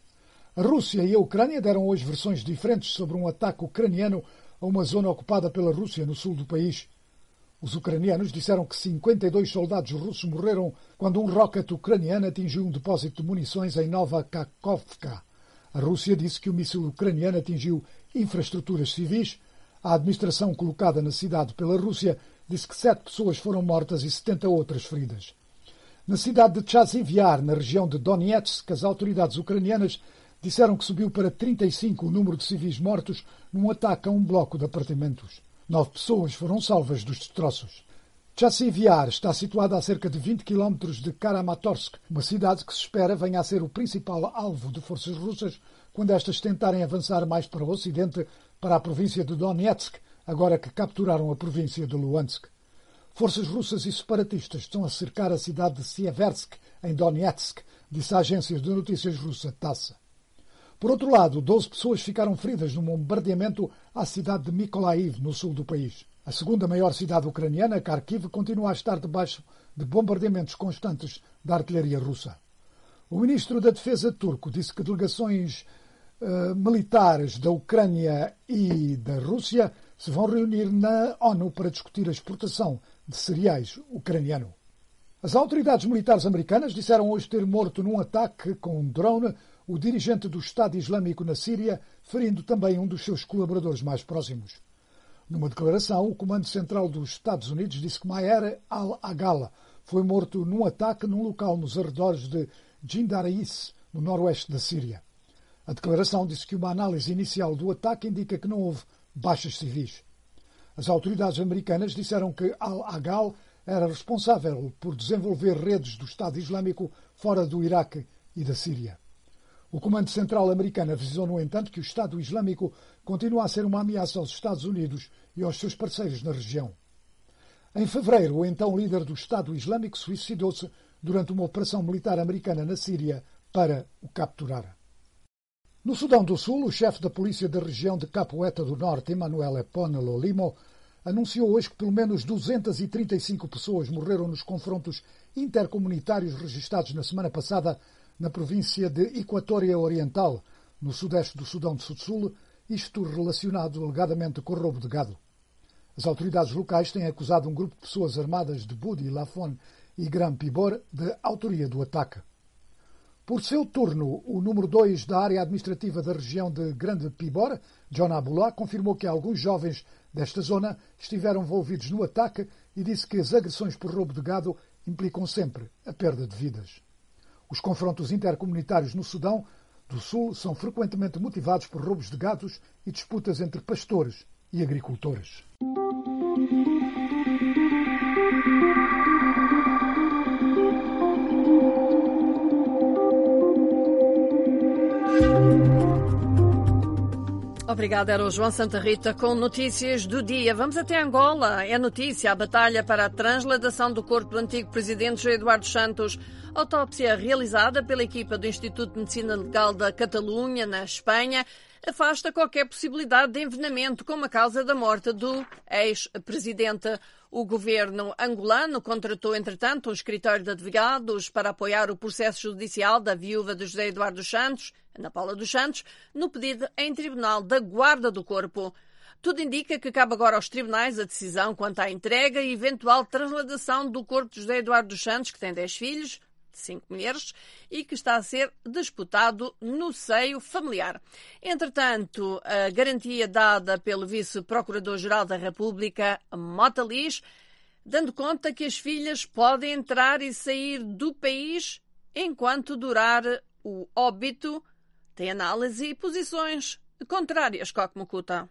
A Rússia e a Ucrânia deram hoje versões diferentes sobre um ataque ucraniano a uma zona ocupada pela Rússia no sul do país. Os ucranianos disseram que 52 soldados russos morreram quando um rocket ucraniano atingiu um depósito de munições em Nova Kakhovka. A Rússia disse que o míssil ucraniano atingiu infraestruturas civis. A administração colocada na cidade pela Rússia disse que 7 pessoas foram mortas e 70 outras feridas. Na cidade de Chasiv-Yar, na região de Donetsk, as autoridades ucranianas disseram que subiu para 35 o número de civis mortos num ataque a um bloco de apartamentos. 9 pessoas foram salvas dos destroços. Chasiv-Yar está situada a cerca de 20 km de Kramatorsk, uma cidade que se espera venha a ser o principal alvo de forças russas quando estas tentarem avançar mais para o ocidente, para a província de Donetsk, agora que capturaram a província de Luhansk. Forças russas e separatistas estão a cercar a cidade de Sieversk, em Donetsk, disse a agência de notícias russa TASS. Por outro lado, 12 pessoas ficaram feridas num bombardeamento à cidade de Mykolaiv, no sul do país. A segunda maior cidade ucraniana, Kharkiv, continua a estar debaixo de bombardeamentos constantes da artilharia russa. O ministro da Defesa turco disse que delegações militares da Ucrânia e da Rússia se vão reunir na ONU para discutir a exportação de cereais ucraniano. As autoridades militares americanas disseram hoje ter morto num ataque com um drone o dirigente do Estado Islâmico na Síria, ferindo também um dos seus colaboradores mais próximos. Numa declaração, o Comando Central dos Estados Unidos disse que Maher al-Aghala foi morto num ataque num local nos arredores de Jindarais, no noroeste da Síria. A declaração disse que uma análise inicial do ataque indica que não houve baixas civis. As autoridades americanas disseram que al-Aghala era responsável por desenvolver redes do Estado Islâmico fora do Iraque e da Síria. O Comando Central americano avisou, no entanto, que o Estado Islâmico continua a ser uma ameaça aos Estados Unidos e aos seus parceiros na região. Em fevereiro, o então líder do Estado Islâmico suicidou-se durante uma operação militar americana na Síria para o capturar. No Sudão do Sul, o chefe da polícia da região de Capoeta do Norte, Emmanuel Eponelo Limo, anunciou hoje que pelo menos 235 pessoas morreram nos confrontos intercomunitários registrados na semana passada na província de Equatória Oriental, no sudeste do Sudão do Sul, isto relacionado alegadamente com o roubo de gado. As autoridades locais têm acusado um grupo de pessoas armadas de Budi, Lafon e Gran Pibor de autoria do ataque. Por seu turno, o número 2 da área administrativa da região de Grande Pibor, John Abullah, confirmou que alguns jovens desta zona estiveram envolvidos no ataque e disse que as agressões por roubo de gado implicam sempre a perda de vidas. Os confrontos intercomunitários no Sudão do Sul são frequentemente motivados por roubos de gados e disputas entre pastores e agricultores. Obrigada, era o João Santa Rita com notícias do dia. Vamos até Angola. É notícia a batalha para a transladação do corpo do antigo presidente José Eduardo Santos. Autópsia realizada pela equipa do Instituto de Medicina Legal da Catalunha, na Espanha, afasta qualquer possibilidade de envenenamento como a causa da morte do ex-presidente. O governo angolano contratou, entretanto, um escritório de advogados para apoiar o processo judicial da viúva de José Eduardo Santos, Ana Paula dos Santos, no pedido em tribunal da guarda do corpo. Tudo indica que cabe agora aos tribunais a decisão quanto à entrega e eventual transladação do corpo de José Eduardo dos Santos, que tem 10 filhos, 5 mulheres, e que está a ser disputado no seio familiar. Entretanto, a garantia dada pelo vice-procurador-geral da República, Mota Liz, dando conta que as filhas podem entrar e sair do país enquanto durar o óbito, tem análise e posições contrárias, Coque Mucuta.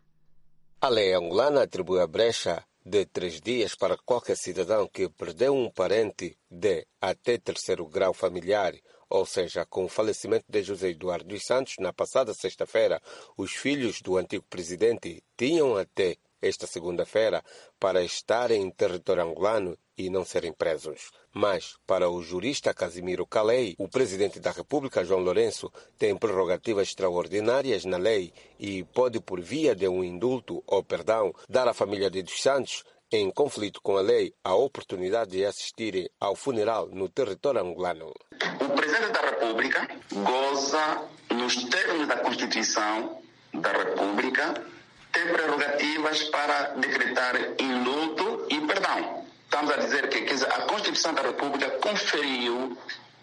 A lei angolana atribui a brecha de 3 dias para qualquer cidadão que perdeu um parente de até 3º grau familiar, ou seja, com o falecimento de José Eduardo dos Santos na passada sexta-feira, os filhos do antigo presidente tinham até esta segunda-feira para estarem em território angolano e não serem presos. Mas, para o jurista Casimiro Calei, o presidente da República, João Lourenço, tem prerrogativas extraordinárias na lei e pode, por via de um indulto ou perdão, dar à família de dos Santos, em conflito com a lei, a oportunidade de assistir ao funeral no território angolano. O presidente da República goza, nos termos da Constituição da República, tem prerrogativas para decretar indulto e perdão. Estamos a dizer que a Constituição da República conferiu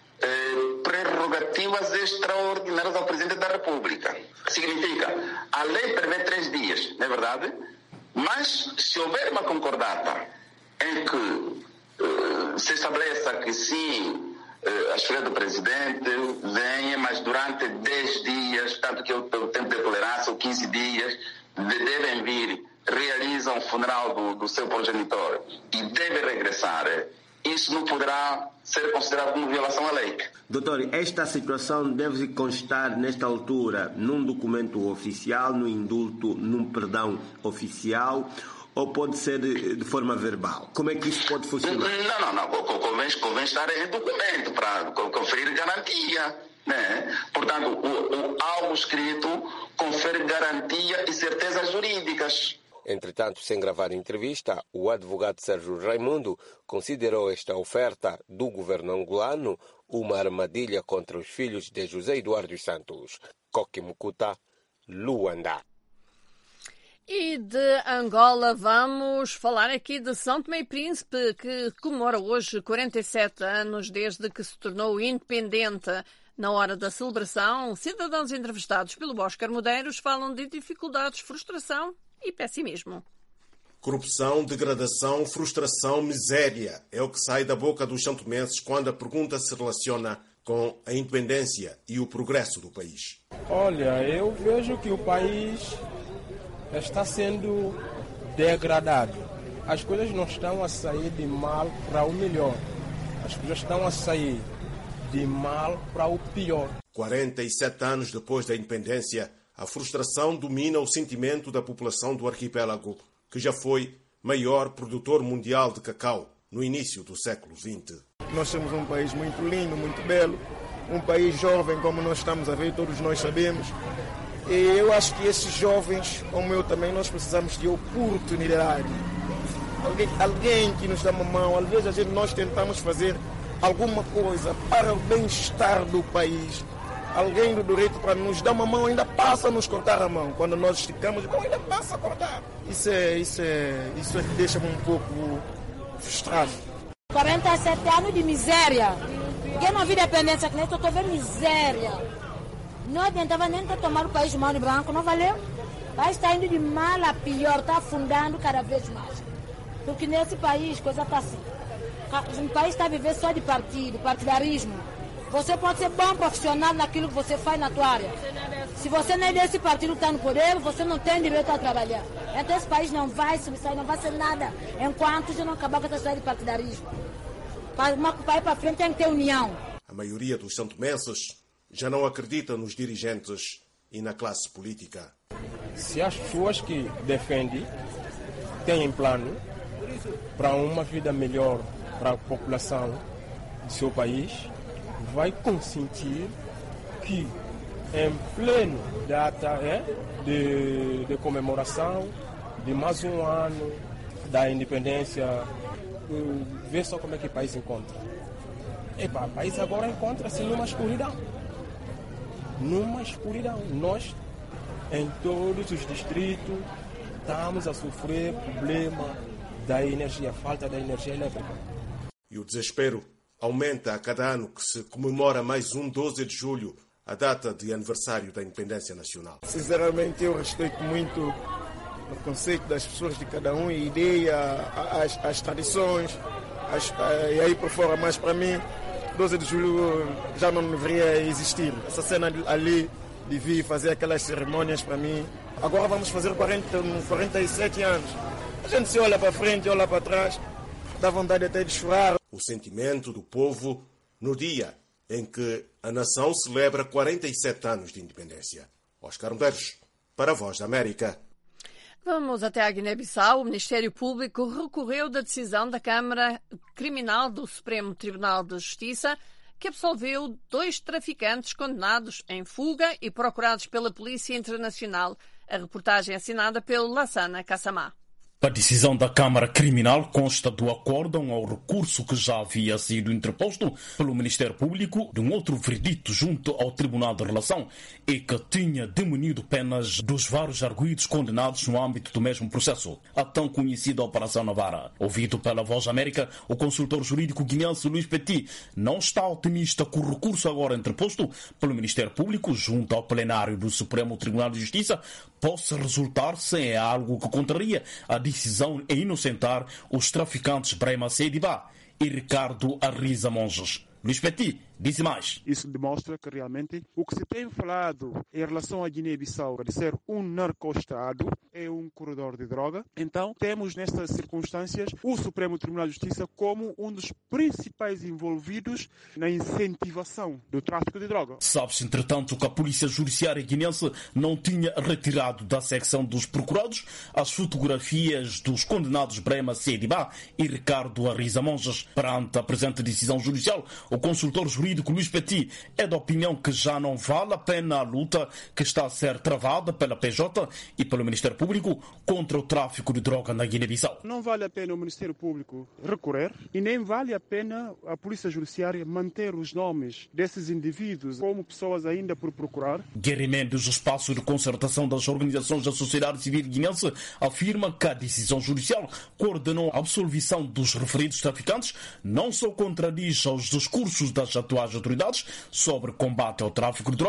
prerrogativas extraordinárias ao Presidente da República. Significa, a lei prevê 3 dias, não é verdade? Mas, se houver uma concordata em que se estabeleça que sim, as filhas do Presidente venham, mas durante 10 dias, tanto que é o tempo de tolerância, ou 15 dias, devem vir, realizam o funeral do seu progenitor e devem regressar, isso não poderá ser considerado como violação à lei. Doutor, esta situação deve constar, nesta altura, num documento oficial, num indulto, num perdão oficial, ou pode ser de forma verbal? Como é que isso pode funcionar? Não. Convém estar em documento para conferir garantia. Né? Portanto, algo escrito confere garantia e certezas jurídicas. Entretanto, sem gravar entrevista, o advogado Sérgio Raimundo considerou esta oferta do governo angolano uma armadilha contra os filhos de José Eduardo dos Santos. Coque Mucuta, Luanda. E de Angola vamos falar aqui de São Tomé e Príncipe, que comemora hoje 47 anos desde que se tornou independente. Na hora da celebração, cidadãos entrevistados pelo Oscar Medeiros falam de dificuldades, frustração e pessimismo. Corrupção, degradação, frustração, miséria é o que sai da boca dos santomenses quando a pergunta se relaciona com a independência e o progresso do país. Olha, eu vejo que o país está sendo degradado. As coisas não estão a sair de mal para o melhor. As coisas estão a sair de mal para o pior. 47 anos depois da independência, a frustração domina o sentimento da população do arquipélago, que já foi maior produtor mundial de cacau no início do século XX. Nós somos um país muito lindo, muito belo, um país jovem, como nós estamos a ver, todos nós sabemos. E eu acho que esses jovens, como eu também, nós precisamos de oportunidade. Alguém que nos dá uma mão. Às vezes nós tentamos fazer alguma coisa para o bem-estar do país. Alguém do direito para nos dar uma mão ainda passa a nos cortar a mão. Quando nós esticamos, então ainda passa a cortar. Isso é que deixa-me um pouco frustrado. 47 anos de miséria. Quem não viu dependência, que nem eu estou vendo miséria. Não adiantava nem tomar o país de mão de branco, não valeu? O país está indo de mal a pior, está afundando cada vez mais. Porque nesse país, coisa está assim. O país está a viver só de partido, partidarismo. Você pode ser bom profissional naquilo que você faz na tua área. Se você nem desse partido está no poder, você não tem direito a trabalhar. Então esse país não vai subsair, não vai ser nada, enquanto já não acabar com essa história de partidarismo. Para o país para frente tem que ter união. A maioria dos santomenses já não acredita nos dirigentes e na classe política. Se as pessoas que defendem têm plano para uma vida melhor para a população do seu país, vai consentir que em pleno data de comemoração de mais um ano da independência, vê só como é que o país encontra. O país agora encontra-se numa escuridão. Nós, em todos os distritos, estamos a sofrer problema da energia, falta da energia elétrica. E o desespero aumenta a cada ano que se comemora mais um 12 de julho, a data de aniversário da independência nacional. Sinceramente, eu respeito muito o conceito das pessoas de cada um, a ideia, as tradições, e aí por fora, mas para mim, 12 de julho já não deveria existir. Essa cena ali de vir fazer aquelas cerimônias para mim. Agora vamos fazer 47 anos. A gente se olha para frente, olha para trás, dá vontade até de chorar. O sentimento do povo no dia em que a nação celebra 47 anos de independência. Oscar Medeiros, para a Voz da América. Vamos até a Guiné-Bissau. O Ministério Público recorreu da decisão da Câmara Criminal do Supremo Tribunal de Justiça, que absolveu 2 traficantes condenados em fuga e procurados pela Polícia Internacional. A reportagem é assinada pelo Lassana Kassamá. A decisão da Câmara Criminal consta do acórdão ao recurso que já havia sido interposto pelo Ministério Público de um outro veredito junto ao Tribunal de Relação e que tinha diminuído penas dos vários arguidos condenados no âmbito do mesmo processo, a tão conhecida Operação Navarra. Ouvido pela Voz América, o consultor jurídico guineense Luís Petit não está otimista que o recurso agora interposto pelo Ministério Público junto ao plenário do Supremo Tribunal de Justiça possa resultar-se em algo que contraria a decisão em inocentar os traficantes Brema Sedibá e Ricardo Arriza Monges. Luís Petit disse mais. Isso demonstra que realmente o que se tem falado em relação à Guiné-Bissau de ser um narco-estado é um corredor de droga. Então temos nestas circunstâncias o Supremo Tribunal de Justiça como um dos principais envolvidos na incentivação do tráfico de droga. Sabe-se, entretanto, que a Polícia Judiciária guinense não tinha retirado da secção dos procurados as fotografias dos condenados Brema Sedibá e Ricardo Arriza Monges. Perante a presente decisão judicial, o consultor jurídico Luís Petit é da opinião que já não vale a pena a luta que está a ser travada pela PJ e pelo Ministério Público contra o tráfico de droga na Guiné-Bissau. Não vale a pena o Ministério Público recorrer e nem vale a pena a Polícia Judiciária manter os nomes desses indivíduos como pessoas ainda por procurar. Guerri Mendes, do Espaço de Concertação das Organizações da Sociedade Civil Guinense, afirma que a decisão judicial que ordenou a absolvição dos referidos traficantes não só contradiz aos discursos das atuais autoridades sobre combate ao tráfico de droga,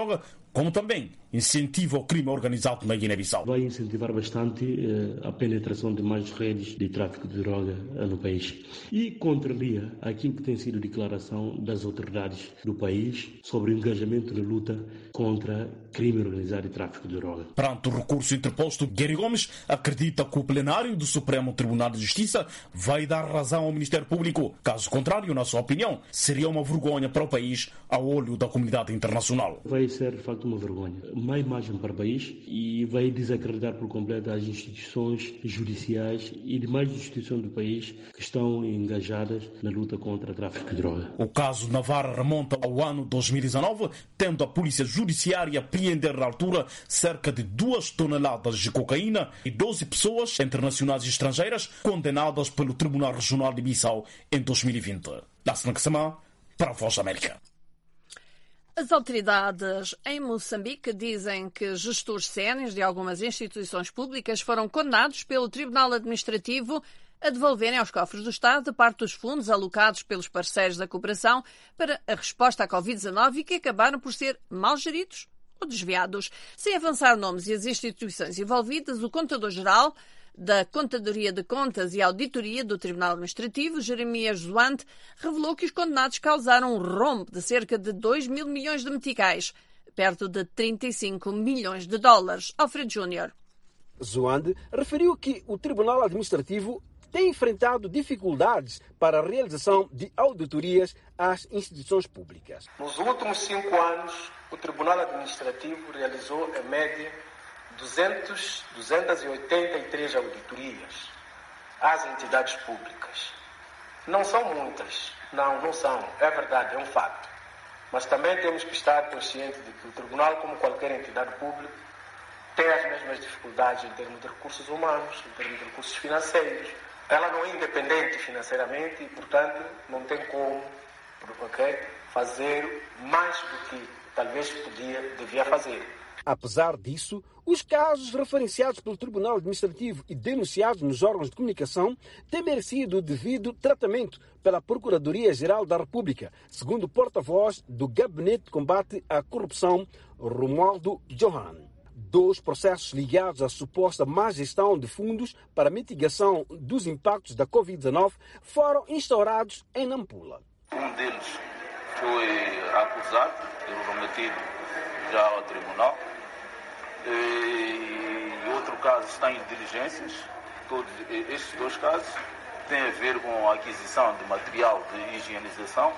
como também incentiva o crime organizado na Guiné-Bissau. Vai incentivar bastante a penetração de mais redes de tráfico de droga no país e contraria aquilo que tem sido a declaração das autoridades do país sobre o engajamento na luta contra crime organizado e tráfico de droga. Perante o recurso interposto, Gary Gomes acredita que o plenário do Supremo Tribunal de Justiça vai dar razão ao Ministério Público. Caso contrário, na sua opinião, seria uma vergonha para o país ao olho da comunidade internacional. Vai ser, de facto, uma vergonha. Má imagem para o país e vai desacreditar por completo as instituições judiciais e demais instituições do país que estão engajadas na luta contra o tráfico de droga. O caso Navarra remonta ao ano 2019, tendo a Polícia Judiciária apreender na altura cerca de 2 toneladas de cocaína e 12 pessoas, entre nacionais e estrangeiras, condenadas pelo Tribunal Regional de Bissau em 2020. Nassim Ksama, para a Voz da América. As autoridades em Moçambique dizem que gestores sénios de algumas instituições públicas foram condenados pelo Tribunal Administrativo a devolverem aos cofres do Estado parte dos fundos alocados pelos parceiros da cooperação para a resposta à Covid-19 e que acabaram por ser mal geridos ou desviados. Sem avançar nomes e as instituições envolvidas, o Contador-Geral da Contadoria de Contas e Auditoria do Tribunal Administrativo, Jeremias Zoande, revelou que os condenados causaram um rombo de cerca de 2 mil milhões de meticais, perto de 35 milhões de dólares. Alfredo Júnior. Zoande referiu que o Tribunal Administrativo tem enfrentado dificuldades para a realização de auditorias às instituições públicas. Nos últimos 5 anos, o Tribunal Administrativo realizou, em média, 283 auditorias às entidades públicas. Não são muitas, não são, é verdade, é um facto. Mas também temos que estar conscientes de que o Tribunal, como qualquer entidade pública, tem as mesmas dificuldades em termos de recursos humanos, em termos de recursos financeiros. Ela não é independente financeiramente e, portanto, não tem como fazer mais do que talvez devia fazer. Apesar disso, os casos referenciados pelo Tribunal Administrativo e denunciados nos órgãos de comunicação têm merecido o devido tratamento pela Procuradoria-Geral da República, segundo o porta-voz do Gabinete de Combate à Corrupção, Romualdo Johan. 2 processos ligados à suposta má gestão de fundos para mitigação dos impactos da Covid-19 foram instaurados em Nampula. Um deles foi acusado e remetido já ao tribunal. E outro caso está em diligências. Todos estes 2 casos têm a ver com a aquisição de material de higienização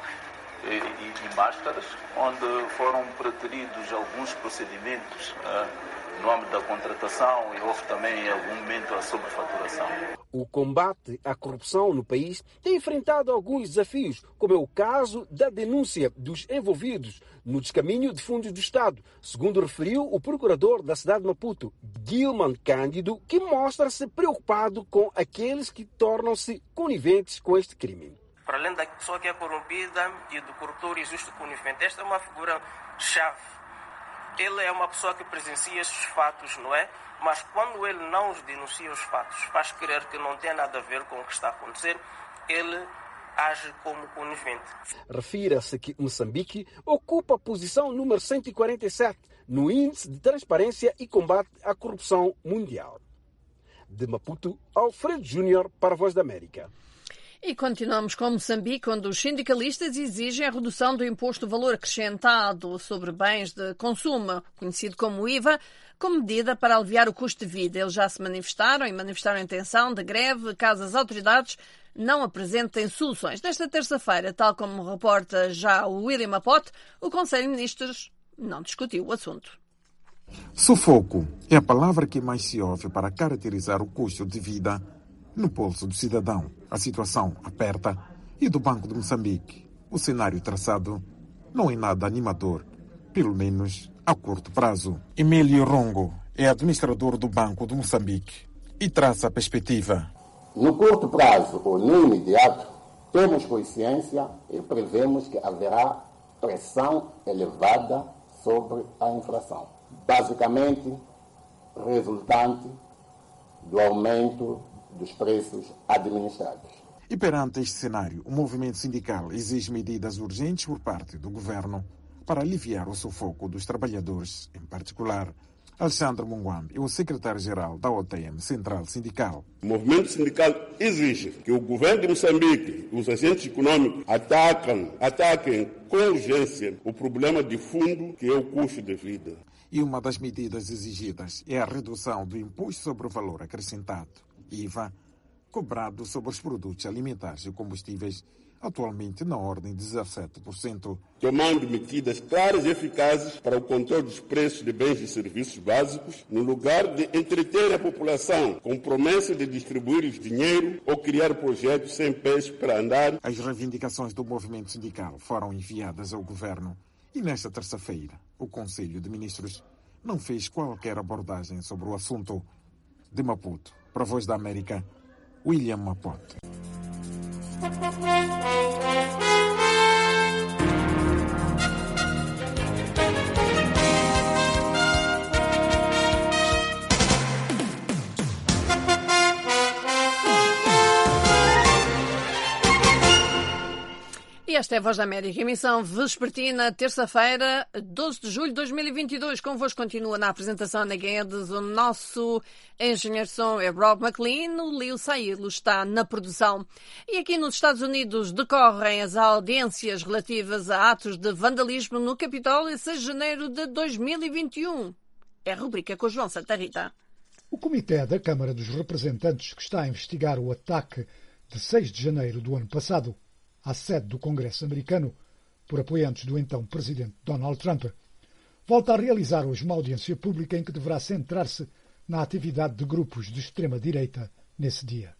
e máscaras, onde foram preteridos alguns procedimentos no âmbito da contratação e houve também em algum momento a sobrefaturação. O combate à corrupção no país tem enfrentado alguns desafios, como é o caso da denúncia dos envolvidos no descaminho de fundos do Estado, segundo referiu o procurador da cidade de Maputo, Gilman Cândido, que mostra-se preocupado com aqueles que tornam-se coniventes com este crime. Para além da pessoa que é corrompida e do corruptor injusto conivente, esta é uma figura-chave. Ele é uma pessoa que presencia esses fatos, não é? Mas quando ele não os denuncia os fatos, faz crer que não tem nada a ver com o que está a acontecer, ele age como conivente. Refira-se que Moçambique ocupa a posição número 147 no Índice de Transparência e Combate à Corrupção Mundial. De Maputo, Alfredo Júnior para a Voz da América. E continuamos com Moçambique, onde os sindicalistas exigem a redução do imposto de valor acrescentado sobre bens de consumo, conhecido como IVA, como medida para aliviar o custo de vida. Eles já se manifestaram a intenção de greve caso as autoridades não apresentem soluções. Desta terça-feira, tal como reporta já o William Apote, o Conselho de Ministros não discutiu o assunto. Sufoco é a palavra que mais se ouve para caracterizar o custo de vida no bolso do cidadão. A situação aperta e do Banco de Moçambique. O cenário traçado não é nada animador, pelo menos a curto prazo. Emílio Rongo é administrador do Banco de Moçambique e traça a perspectiva. No curto prazo ou no imediato, temos consciência e prevemos que haverá pressão elevada sobre a inflação, basicamente resultante do aumento dos preços administrados. E perante este cenário, o movimento sindical exige medidas urgentes por parte do governo para aliviar o sufoco dos trabalhadores, em particular. Alexandre Mungwambi, o secretário-geral da OTM Central Sindical. O movimento sindical exige que o governo de Moçambique e os agentes econômicos ataquem com urgência o problema de fundo que é o custo de vida. E uma das medidas exigidas é a redução do imposto sobre o valor acrescentado, IVA, cobrado sobre os produtos alimentares e combustíveis, atualmente na ordem de 17%. Tomando medidas claras e eficazes para o controle dos preços de bens e serviços básicos, no lugar de entreter a população com promessa de distribuir dinheiro ou criar projetos sem pés para andar. As reivindicações do movimento sindical foram enviadas ao governo e nesta terça-feira o Conselho de Ministros não fez qualquer abordagem sobre o assunto. De Maputo, para a Voz da América, William Mapote. E esta é a Voz da América, emissão vespertina, terça-feira, 12 de julho de 2022. Convosco continua na apresentação na Guedes, o nosso engenheiro de som é Rob McLean, o Leo Sailo está na produção. E aqui nos Estados Unidos decorrem as audiências relativas a atos de vandalismo no Capitólio em 6 de janeiro de 2021. É a rubrica com o João Santa Rita. O Comitê da Câmara dos Representantes, que está a investigar o ataque de 6 de janeiro do ano passado à sede do Congresso americano, por apoiantes do então presidente Donald Trump, volta a realizar hoje uma audiência pública em que deverá centrar-se na atividade de grupos de extrema-direita nesse dia.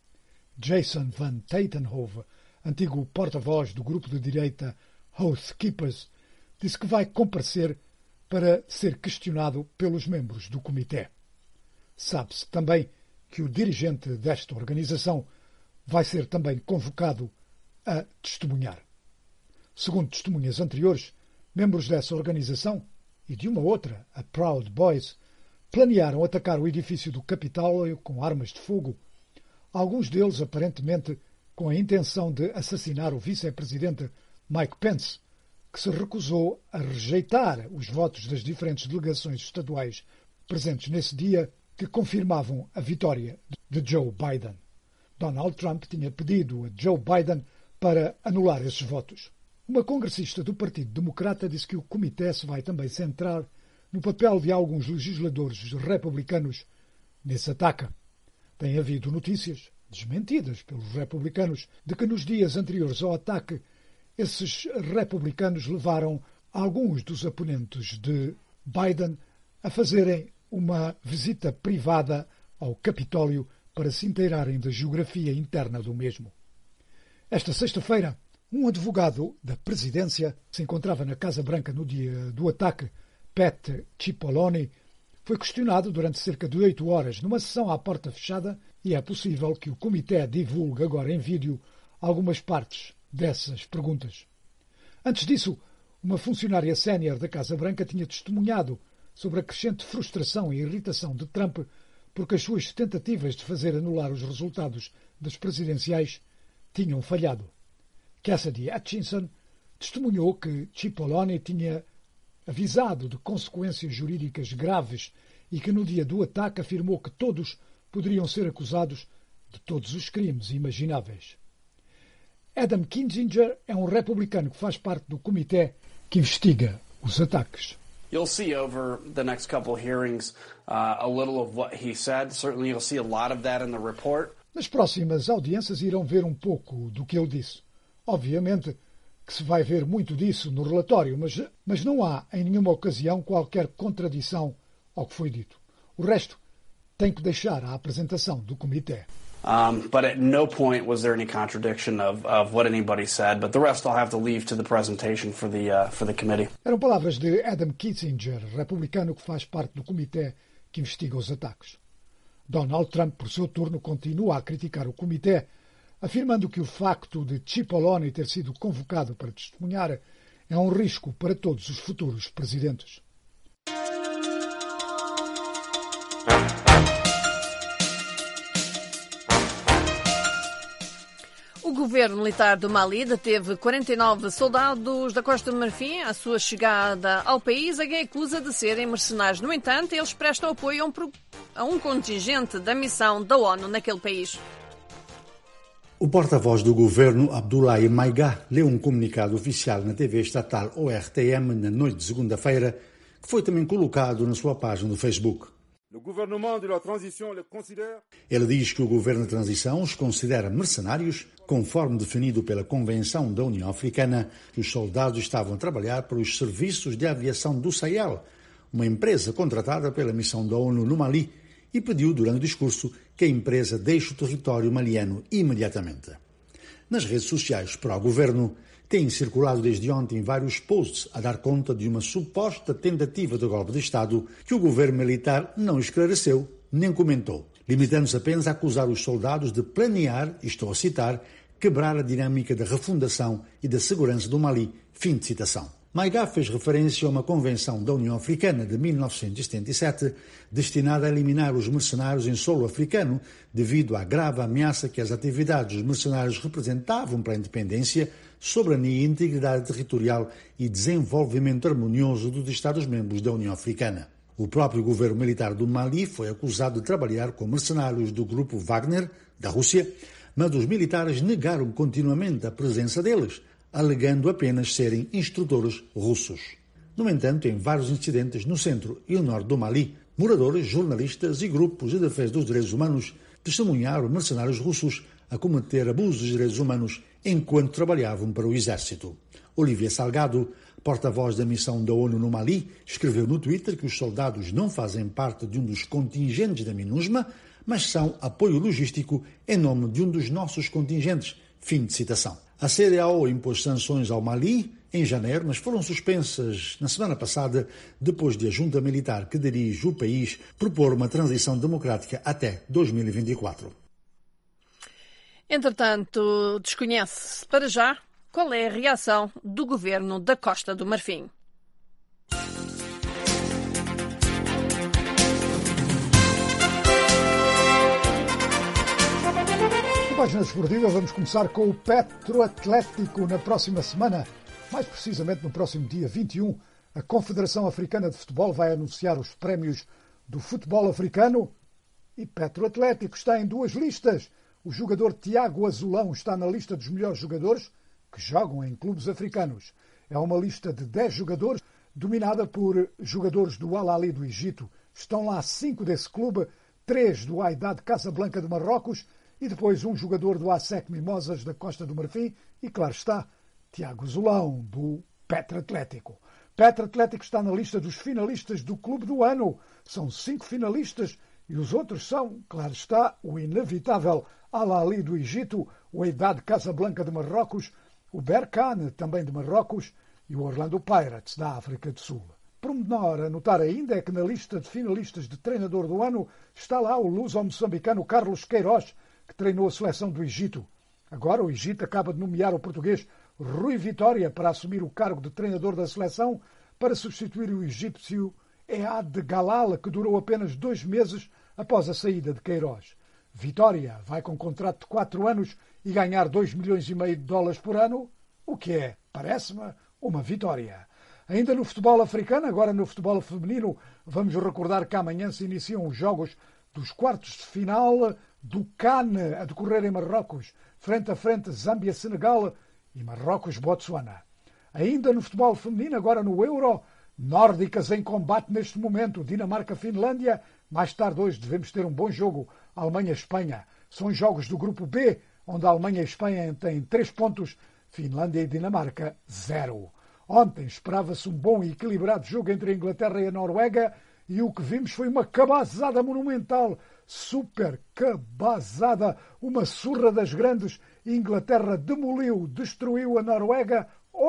Jason Van Tatenhove, antigo porta-voz do grupo de direita Oath Keepers, disse que vai comparecer para ser questionado pelos membros do comitê. Sabe-se também que o dirigente desta organização vai ser também convocado a testemunhar. Segundo testemunhas anteriores, membros dessa organização e de uma outra, a Proud Boys, planearam atacar o edifício do Capitólio com armas de fogo, alguns deles aparentemente com a intenção de assassinar o vice-presidente Mike Pence, que se recusou a rejeitar os votos das diferentes delegações estaduais presentes nesse dia que confirmavam a vitória de Joe Biden. Donald Trump tinha pedido a Joe Biden para anular esses votos. Uma congressista do Partido Democrata disse que o comitê se vai também centrar no papel de alguns legisladores republicanos nesse ataque. Tem havido notícias, desmentidas pelos republicanos, de que nos dias anteriores ao ataque, esses republicanos levaram alguns dos oponentes de Biden a fazerem uma visita privada ao Capitólio para se inteirarem da geografia interna do mesmo. Esta sexta-feira, um advogado da presidência que se encontrava na Casa Branca no dia do ataque, Pat Cipollone, foi questionado durante cerca de 8 horas numa sessão à porta fechada e é possível que o comitê divulgue agora em vídeo algumas partes dessas perguntas. Antes disso, uma funcionária sénior da Casa Branca tinha testemunhado sobre a crescente frustração e irritação de Trump porque as suas tentativas de fazer anular os resultados das presidenciais tinham falhado. Cassidy Hutchinson testemunhou que Cipollone tinha avisado de consequências jurídicas graves e que no dia do ataque afirmou que todos poderiam ser acusados de todos os crimes imagináveis. Adam Kinzinger é um republicano que faz parte do comitê que investiga os ataques. You'll see over the next couple hearings a little of what he said. Certainly you'll see a lot of that in the report. Nas próximas audiências irão ver um pouco do que ele disse. Obviamente que se vai ver muito disso no relatório, mas não há em nenhuma ocasião qualquer contradição ao que foi dito. O resto tem que deixar à apresentação do comitê. But at no point was there any contradiction of what anybody said. But the rest I'll have to leave to the presentation for the committee. Eram palavras de Adam Kinzinger, republicano que faz parte do comitê que investiga os ataques. Donald Trump, por seu turno, continua a criticar o comitê, afirmando que o facto de Cipollone ter sido convocado para testemunhar é um risco para todos os futuros presidentes. O O governo militar do Mali deteve 49 soldados da Costa do Marfim à sua chegada ao país, a quem acusa de serem mercenários. No entanto, eles prestam apoio a um contingente da missão da ONU naquele país. O porta-voz do governo, Abdoulaye Maïga, leu um comunicado oficial na TV estatal ORTM na noite de segunda-feira, que foi também colocado na sua página do Facebook. Ele diz que o governo de transição os considera mercenários, conforme definido pela Convenção da União Africana, que os soldados estavam a trabalhar para os serviços de aviação do Sahel, uma empresa contratada pela missão da ONU no Mali, e pediu durante o discurso que a empresa deixe o território maliano imediatamente. Nas redes sociais pró-governo, têm circulado desde ontem vários posts a dar conta de uma suposta tentativa de golpe de Estado que o governo militar não esclareceu nem comentou, limitando-se apenas a acusar os soldados de planear, e estou a citar, quebrar a dinâmica da refundação e da segurança do Mali. Fim de citação. Maïga fez referência a uma convenção da União Africana de 1977 destinada a eliminar os mercenários em solo africano devido à grave ameaça que as atividades dos mercenários representavam para a independência, soberania, integridade territorial e desenvolvimento harmonioso dos Estados-membros da União Africana. O próprio governo militar do Mali foi acusado de trabalhar com mercenários do grupo Wagner, da Rússia, mas os militares negaram continuamente a presença deles, alegando apenas serem instrutores russos. No entanto, em vários incidentes no centro e no norte do Mali, moradores, jornalistas e grupos de defesa dos direitos humanos testemunharam mercenários russos a cometer abusos de direitos humanos enquanto trabalhavam para o exército. Olivia Salgado, porta-voz da missão da ONU no Mali, escreveu no Twitter que os soldados não fazem parte de um dos contingentes da MINUSMA, mas são apoio logístico em nome de um dos nossos contingentes. Fim de citação. A CEDEAO impôs sanções ao Mali em janeiro, mas foram suspensas na semana passada depois de a junta militar que dirige o país propor uma transição democrática até 2024. Entretanto, desconhece-se para já qual é a reação do governo da Costa do Marfim. Páginas esportivas, vamos começar com o Petro Atlético na próxima semana. Mais precisamente no próximo dia 21, a Confederação Africana de Futebol vai anunciar os prémios do futebol africano e Petro Atlético está em duas listas. O jogador Tiago Azulão está na lista dos melhores jogadores que jogam em clubes africanos. É uma lista de 10 jogadores, dominada por jogadores do Al Ahly do Egito. Estão lá 5 desse clube, 3 do Wydad Casablanca de Marrocos, e depois um jogador do ASEC Mimosas da Costa do Marfim e, claro está, Tiago Azulão, do Petro Atlético. Petro Atlético está na lista dos finalistas do Clube do Ano. São 5 finalistas e os outros são, claro está, o inevitável Al Ahly do Egito, o Wydad Casablanca de Marrocos, o Berkane, também de Marrocos, e o Orlando Pirates, da África do Sul. Pormenor a notar ainda é que na lista de finalistas de treinador do ano está lá o luso-moçambicano Carlos Queiroz, que treinou a seleção do Egito. Agora o Egito acaba de nomear o português Rui Vitória para assumir o cargo de treinador da seleção para substituir o egípcio Ead Galal, que durou apenas 2 meses após a saída de Queiroz. Vitória vai com contrato de 4 anos e ganhar $2,5 milhões por ano, o que é, parece-me, uma vitória. Ainda no futebol africano, agora no futebol feminino, vamos recordar que amanhã se iniciam os jogos dos quartos de final do CAN a decorrer em Marrocos, frente a frente Zâmbia-Senegal e Marrocos-Botsuana. Ainda no futebol feminino, agora no Euro, nórdicas em combate neste momento, Dinamarca-Finlândia. Mais tarde hoje devemos ter um bom jogo, Alemanha-Espanha. São jogos do grupo B, onde a Alemanha e a Espanha têm 3 pontos, Finlândia e Dinamarca 0. Ontem esperava-se um bom e equilibrado jogo entre a Inglaterra e a Noruega e o que vimos foi uma cabazada monumental, super cabazada, uma surra das grandes. Inglaterra demoliu, destruiu a Noruega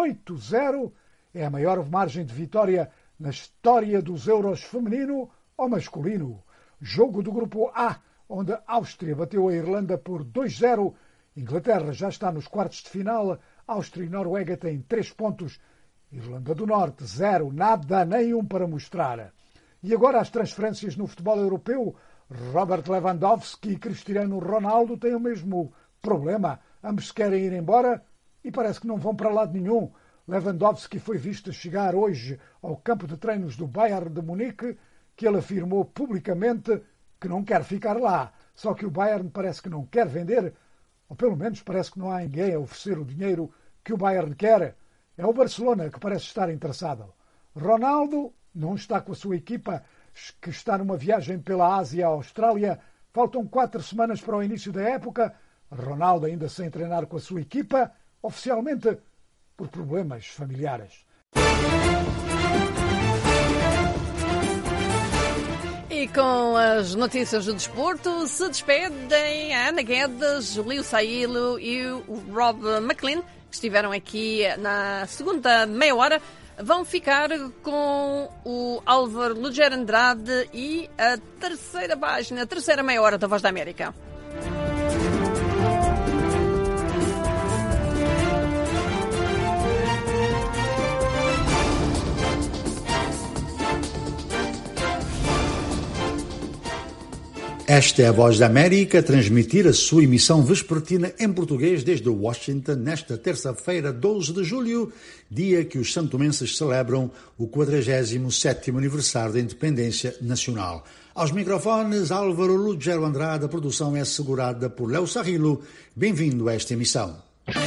8-0. É a maior margem de vitória na história dos Euros feminino ou masculino. Jogo do grupo A, onde a Áustria bateu a Irlanda por 2-0. Inglaterra já está nos quartos de final. Áustria e Noruega têm 3 pontos. Irlanda do Norte 0, nada, nenhum para mostrar. E agora as transferências no futebol europeu. Robert Lewandowski e Cristiano Ronaldo têm o mesmo problema. Ambos se querem ir embora e parece que não vão para lado nenhum. Lewandowski foi visto a chegar hoje ao campo de treinos do Bayern de Munique, que ele afirmou publicamente que não quer ficar lá. Só que o Bayern parece que não quer vender, ou pelo menos parece que não há ninguém a oferecer o dinheiro que o Bayern quer. É o Barcelona que parece estar interessado. Ronaldo não está com a sua equipa, que está numa viagem pela Ásia à Austrália. Faltam 4 semanas para o início da época. Ronaldo ainda sem treinar com a sua equipa, oficialmente por problemas familiares. E com as notícias do desporto se despedem a Ana Guedes, o Leo Sailo e o Rob McLean, que estiveram aqui na segunda meia hora. Vão ficar com o Álvaro Luger Andrade e a terceira página, a terceira meia hora da Voz da América. Esta é a Voz da América a transmitir a sua emissão vespertina em português desde Washington nesta terça-feira, 12 de julho, dia que os santomenses celebram o 47º aniversário da independência nacional. Aos microfones, Álvaro Lugero Andrade, a produção é assegurada por Léo Sarrilo. Bem-vindo a esta emissão.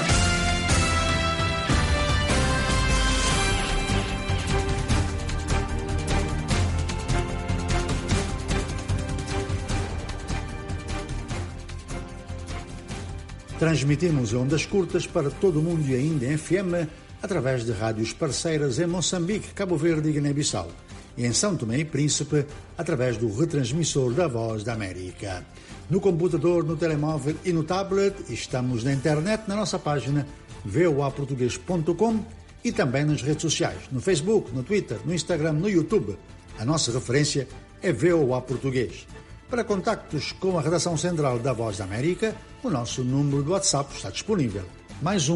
Transmitimos em ondas curtas para todo o mundo e ainda em FM, através de rádios parceiras em Moçambique, Cabo Verde e Guiné-Bissau. E em São Tomé e Príncipe, através do retransmissor da Voz da América. No computador, no telemóvel e no tablet, estamos na internet, na nossa página voaportugues.com e também nas redes sociais, no Facebook, no Twitter, no Instagram, no YouTube. A nossa referência é VOA Português. Para contactos com a redação central da Voz da América, o nosso número de WhatsApp está disponível. Mais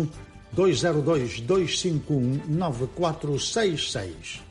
202-251-9466.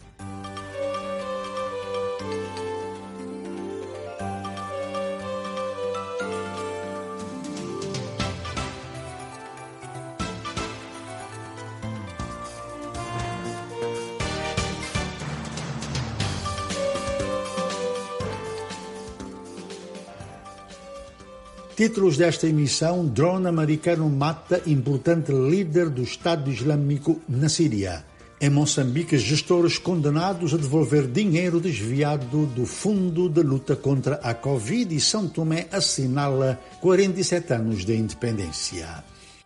Títulos desta emissão: drone americano mata importante líder do Estado Islâmico na Síria. Em Moçambique, gestores condenados a devolver dinheiro desviado do Fundo de Luta contra a Covid e São Tomé assinala 47 anos de independência.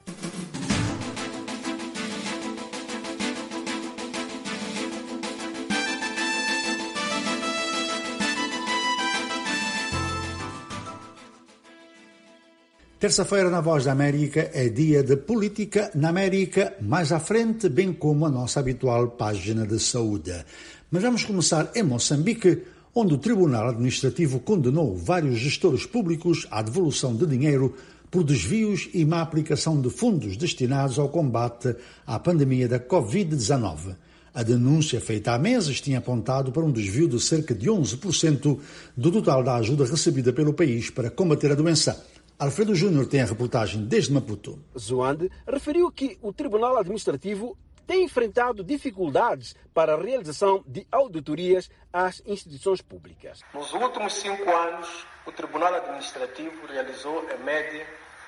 Terça-feira na Voz da América é dia de política na América, mais à frente, bem como a nossa habitual página de saúde. Mas vamos começar em Moçambique, onde o Tribunal Administrativo condenou vários gestores públicos à devolução de dinheiro por desvios e má aplicação de fundos destinados ao combate à pandemia da Covid-19. A denúncia feita há meses tinha apontado para um desvio de cerca de 11% do total da ajuda recebida pelo país para combater a doença. Alfredo Júnior tem a reportagem desde Maputo. Zoande referiu que o Tribunal Administrativo tem enfrentado dificuldades para a realização de auditorias às instituições públicas. Nos últimos 5 anos, o Tribunal Administrativo realizou, em média,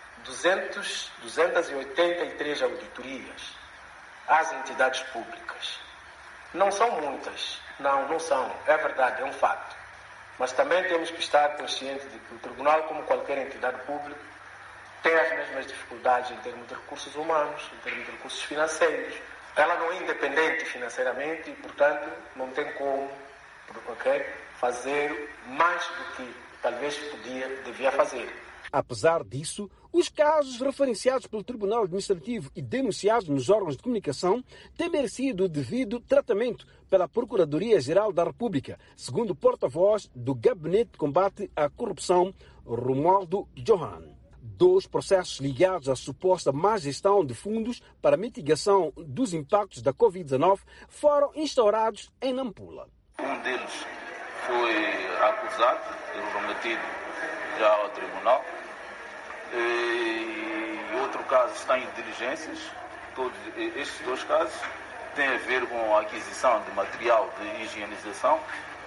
283 auditorias às entidades públicas. Não são muitas, não são, é verdade, é um fato. Mas também temos que estar conscientes de que o Tribunal, como qualquer entidade pública, tem as mesmas dificuldades em termos de recursos humanos, em termos de recursos financeiros. Ela não é independente financeiramente e, portanto, não tem como, por qualquer, fazer mais do que talvez devia fazer. Apesar disso, os casos referenciados pelo Tribunal Administrativo e denunciados nos órgãos de comunicação têm merecido o devido tratamento pela Procuradoria-Geral da República, segundo o porta-voz do Gabinete de Combate à Corrupção, Romualdo Johan. 2 processos ligados à suposta má gestão de fundos para mitigação dos impactos da Covid-19 foram instaurados em Nampula. Um deles foi acusado e remetido já ao tribunal. E outro caso está em diligências. Todos estes dois casos têm a ver com a aquisição de material de higienização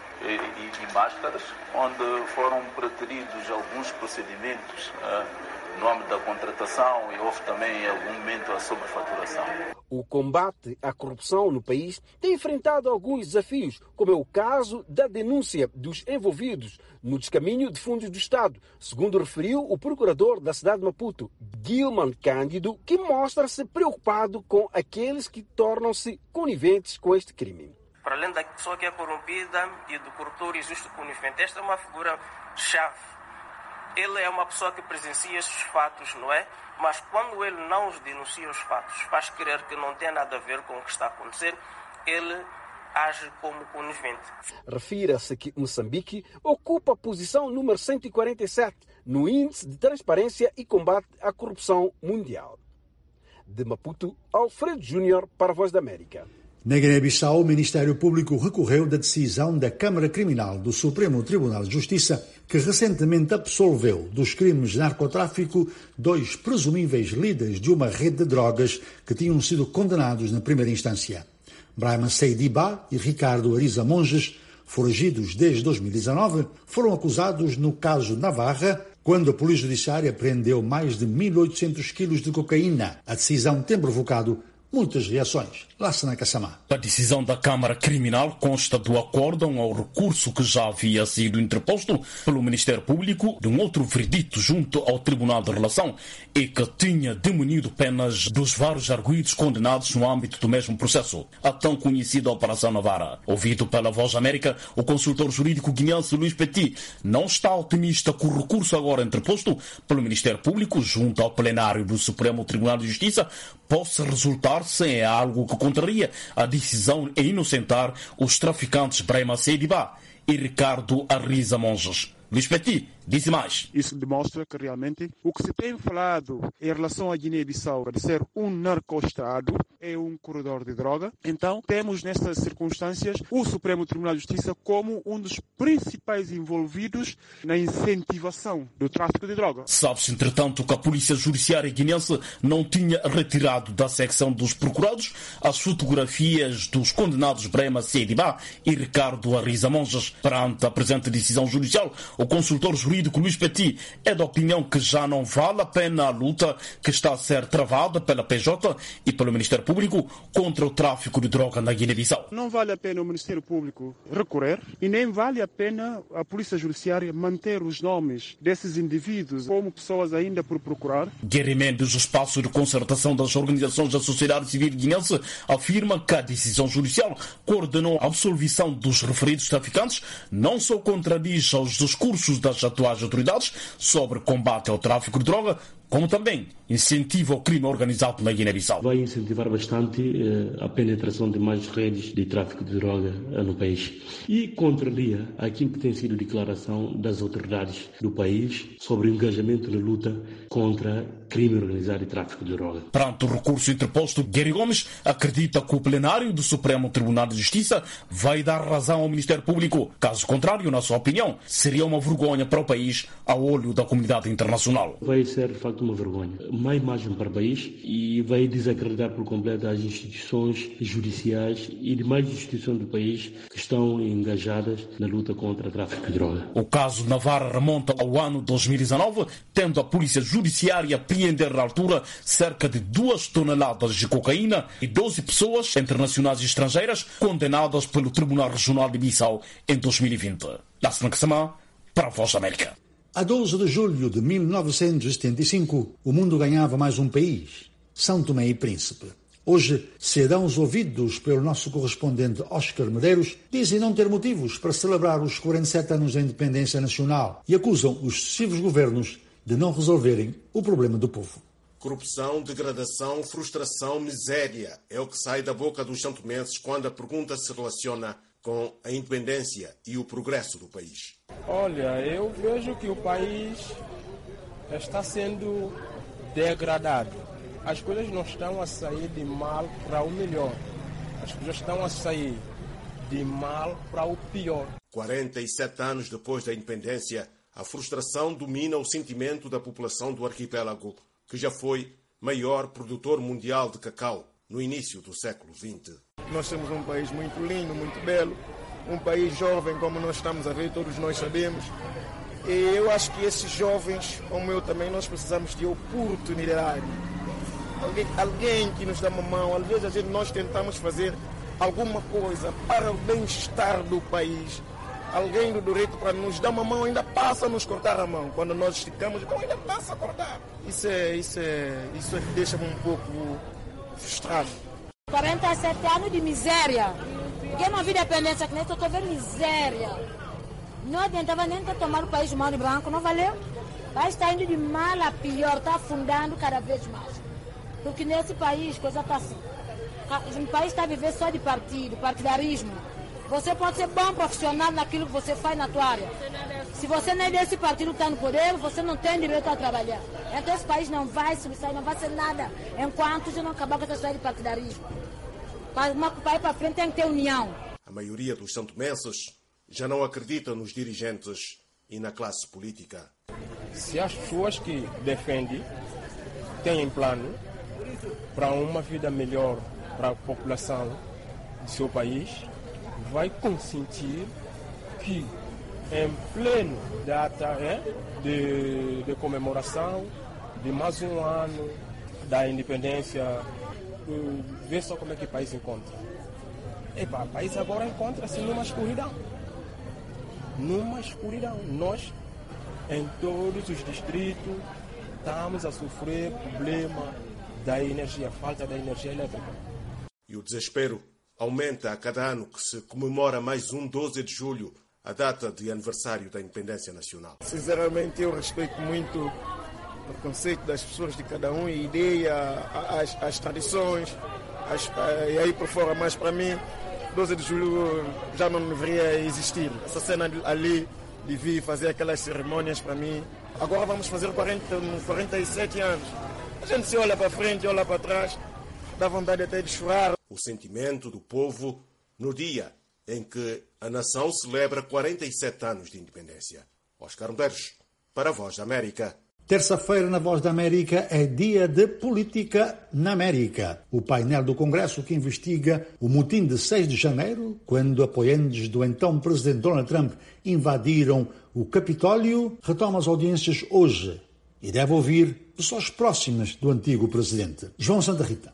e máscaras, onde foram preteridos alguns procedimentos no âmbito da contratação e houve também em algum momento a sobrefaturação. O combate à corrupção no país tem enfrentado alguns desafios, como é o caso da denúncia dos envolvidos no descaminho de fundos do Estado, segundo referiu o procurador da cidade de Maputo, Gilman Cândido, que mostra-se preocupado com aqueles que tornam-se coniventes com este crime. Para além da pessoa que é corrompida e do corruptor injusto conivente, esta é uma figura-chave. Ele é uma pessoa que presencia esses fatos, não é? Mas quando ele não os denuncia os fatos, faz crer que não tem nada a ver com o que está a acontecer, ele age como conivente. Refira-se que Moçambique ocupa a posição número 147 no Índice de Transparência e Combate à Corrupção Mundial. De Maputo, Alfredo Júnior para a Voz da América. Na Guiné-Bissau, o Ministério Público recorreu da decisão da Câmara Criminal do Supremo Tribunal de Justiça, que recentemente absolveu dos crimes de narcotráfico 2 presumíveis líderes de uma rede de drogas que tinham sido condenados na primeira instância. Brahma Seidiba e Ricardo Ariza Monges, foragidos desde 2019, foram acusados no caso Navarra, quando a Polícia Judiciária apreendeu mais de 1.800 quilos de cocaína. A decisão tem provocado muitas reações. Lassana Kassamá. A decisão da Câmara Criminal consta do acórdão ao recurso que já havia sido interposto pelo Ministério Público de um outro veredito junto ao Tribunal de Relação e que tinha diminuído penas dos vários arguidos condenados no âmbito do mesmo processo. A tão conhecida Operação Navarra. Ouvido pela Voz da América, o consultor jurídico guineense Luís Petit não está otimista que o recurso agora interposto pelo Ministério Público junto ao plenário do Supremo Tribunal de Justiça possa resultar-se em algo que contraria a decisão e inocentar os traficantes Brahma Seidiba e Ricardo Ariza Monges. Luís Petit disse mais. Isso demonstra que realmente o que se tem falado em relação à Guiné-Bissau de ser um narco-estado é um corredor de droga. Então temos nessas circunstâncias o Supremo Tribunal de Justiça como um dos principais envolvidos na incentivação do tráfico de droga. Sabe-se, entretanto, que a Polícia Judiciária guinense não tinha retirado da secção dos procurados as fotografias dos condenados Brahma Seidiba e Ricardo Ariza Monges. Perante a presente decisão judicial, o consultor jurídico Luís Petit é da opinião que já não vale a pena a luta que está a ser travada pela PJ e pelo Ministério Público contra o tráfico de droga na Guiné-Bissau. Não vale a pena o Ministério Público recorrer e nem vale a pena a Polícia Judiciária manter os nomes desses indivíduos como pessoas ainda por procurar. Gary Mendes, o espaço de concertação das organizações da sociedade civil guinense, afirma que a decisão judicial coordenou a absolvição dos referidos traficantes não só contradiz aos discursos das atuais autoridades sobre combate ao tráfico de droga, como também incentiva o crime organizado na Guiné-Bissau. Vai incentivar bastante a penetração de mais redes de tráfico de droga no país e contraria aquilo que tem sido a declaração das autoridades do país sobre o engajamento na luta contra crime organizado e tráfico de droga. Perante o recurso interposto, Gary Gomes acredita que o plenário do Supremo Tribunal de Justiça vai dar razão ao Ministério Público. Caso contrário, na sua opinião, seria uma vergonha para o país ao olho da comunidade internacional. Vai ser, de facto, uma vergonha. Má imagem para o país e vai desacreditar por completo as instituições judiciais e demais instituições do país que estão engajadas na luta contra o tráfico de droga. O caso Navarra remonta ao ano 2019, tendo a Polícia Judiciária apreender na altura cerca de 2 toneladas de cocaína e 12 pessoas, entre nacionais e estrangeiras, condenadas pelo Tribunal Regional de Bissau em 2020. Lassana Kassamá, para a Voz da América. A 12 de julho de 1975, o mundo ganhava mais um país, São Tomé e Príncipe. Hoje, cidadãos ouvidos pelo nosso correspondente Oscar Medeiros dizem não ter motivos para celebrar os 47 anos da independência nacional e acusam os sucessivos governos de não resolverem o problema do povo. Corrupção, degradação, frustração, miséria é o que sai da boca dos santomenses quando a pergunta se relaciona com a independência e o progresso do país. Olha, eu vejo que o país está sendo degradado. As coisas não estão a sair de mal para o melhor. As coisas estão a sair de mal para o pior. 47 anos depois da independência, a frustração domina o sentimento da população do arquipélago, que já foi maior produtor mundial de cacau no início do século XX. Nós temos um país muito lindo, muito belo, um país jovem, como nós estamos a ver, todos nós sabemos. E eu acho que esses jovens, como eu também, nós precisamos de oportunidade. Alguém que nos dá uma mão. Às vezes nós tentamos fazer alguma coisa para o bem-estar do país. Alguém do direito para nos dar uma mão ainda passa a nos cortar a mão. Quando nós esticamos, então ainda passa a cortar. Isso deixa-me um pouco frustrado. 47 anos de miséria. Quem não viu dependência que nem estou vendo miséria. Não adiantava nem tomar o país de mão de branco, não valeu? O país está indo de mal a pior, está afundando cada vez mais. Porque nesse país, coisa está assim. O país está a viver só de partido, partidarismo. Você pode ser bom profissional naquilo que você faz na tua área. Se você nem desse partido está no poder, você não tem direito a trabalhar. Então esse país não vai subsair, não vai ser nada, enquanto já não acabar com essa história de partidarismo. Para o país para frente tem que ter união. A maioria dos santomenses já não acredita nos dirigentes e na classe política. Se as pessoas que defendem têm plano para uma vida melhor para a população do seu país, vai consentir que em pleno data de comemoração de mais um ano da independência, vê só como é que o país encontra. O país agora encontra-se numa escuridão. Nós, em todos os distritos, estamos a sofrer problema da energia, falta da energia elétrica. E o desespero aumenta a cada ano que se comemora mais um 12 de julho, a data de aniversário da independência nacional. Sinceramente, eu respeito muito o conceito das pessoas de cada um, a ideia, as tradições, e aí por fora, mas para mim, 12 de julho já não deveria existir. Essa cena ali de vir fazer aquelas cerimônias para mim. Agora vamos fazer 47 anos. A gente se olha para frente, olha para trás, dá vontade até de chorar. O sentimento do povo no dia em que a nação celebra 47 anos de independência. Oscar Medeiros, para a Voz da América. Terça-feira, na Voz da América, é dia de política na América. O painel do Congresso que investiga o motim de 6 de janeiro, quando apoiantes do então presidente Donald Trump invadiram o Capitólio, retoma as audiências hoje e deve ouvir pessoas próximas do antigo presidente. João Santa Rita.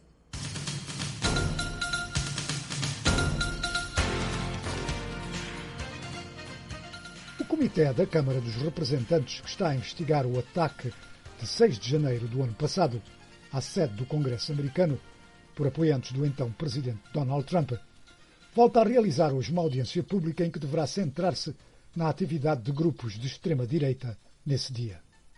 O Comitê da Câmara dos Representantes, que está a investigar o ataque de 6 de janeiro do ano passado à sede do Congresso americano por apoiantes do então presidente Donald Trump, volta a realizar hoje uma audiência pública em que deverá centrar-se na atividade de grupos de extrema-direita nesse dia.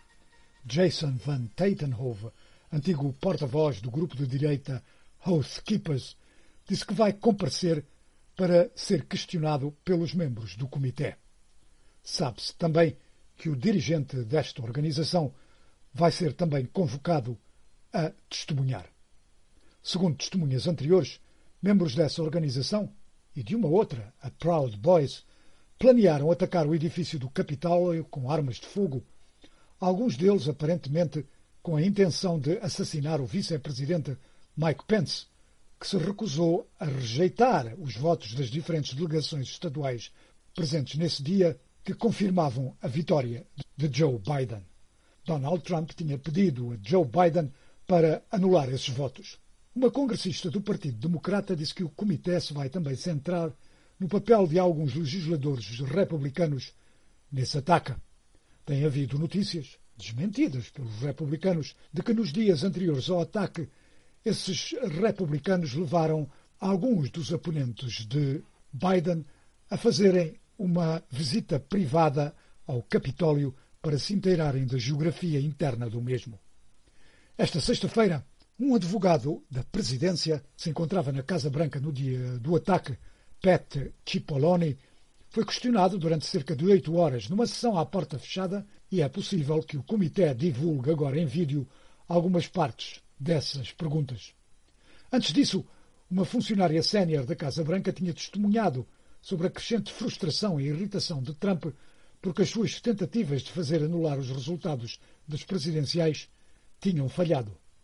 Jason Van Tatenhove, antigo porta-voz do grupo de direita Oath Keepers, disse que vai comparecer para ser questionado pelos membros do comitê. Sabe-se também que o dirigente desta organização vai ser também convocado a testemunhar. Segundo testemunhas anteriores, membros dessa organização e de uma outra, a Proud Boys, planearam atacar o edifício do Capitólio com armas de fogo, alguns deles aparentemente com a intenção de assassinar o vice-presidente Mike Pence, que se recusou a rejeitar os votos das diferentes delegações estaduais presentes nesse dia, que confirmavam a vitória de Joe Biden. Donald Trump tinha pedido a Joe Biden para anular esses votos. Uma congressista do Partido Democrata disse que o comitê se vai também centrar no papel de alguns legisladores republicanos nesse ataque. Tem havido notícias, desmentidas pelos republicanos, de que nos dias anteriores ao ataque, esses republicanos levaram alguns dos oponentes de Biden a fazerem uma visita privada ao Capitólio para se inteirarem da geografia interna do mesmo. Esta sexta-feira, um advogado da presidência se encontrava na Casa Branca no dia do ataque, Pat Cipollone, foi questionado durante cerca de 8 horas numa sessão à porta fechada e é possível que o comitê divulgue agora em vídeo algumas partes dessas perguntas. Antes disso, uma funcionária sénior da Casa Branca tinha testemunhado sobre a crescente frustração e irritação de Trump porque as suas tentativas de fazer anular os resultados das presidenciais tinham falhado.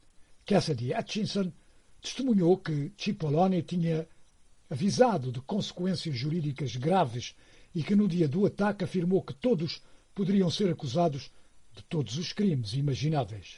Cassidy Hutchinson, testemunhou que Cipollone tinha avisado de consequências jurídicas graves e que no dia do ataque afirmou que todos poderiam ser acusados de todos os crimes imagináveis.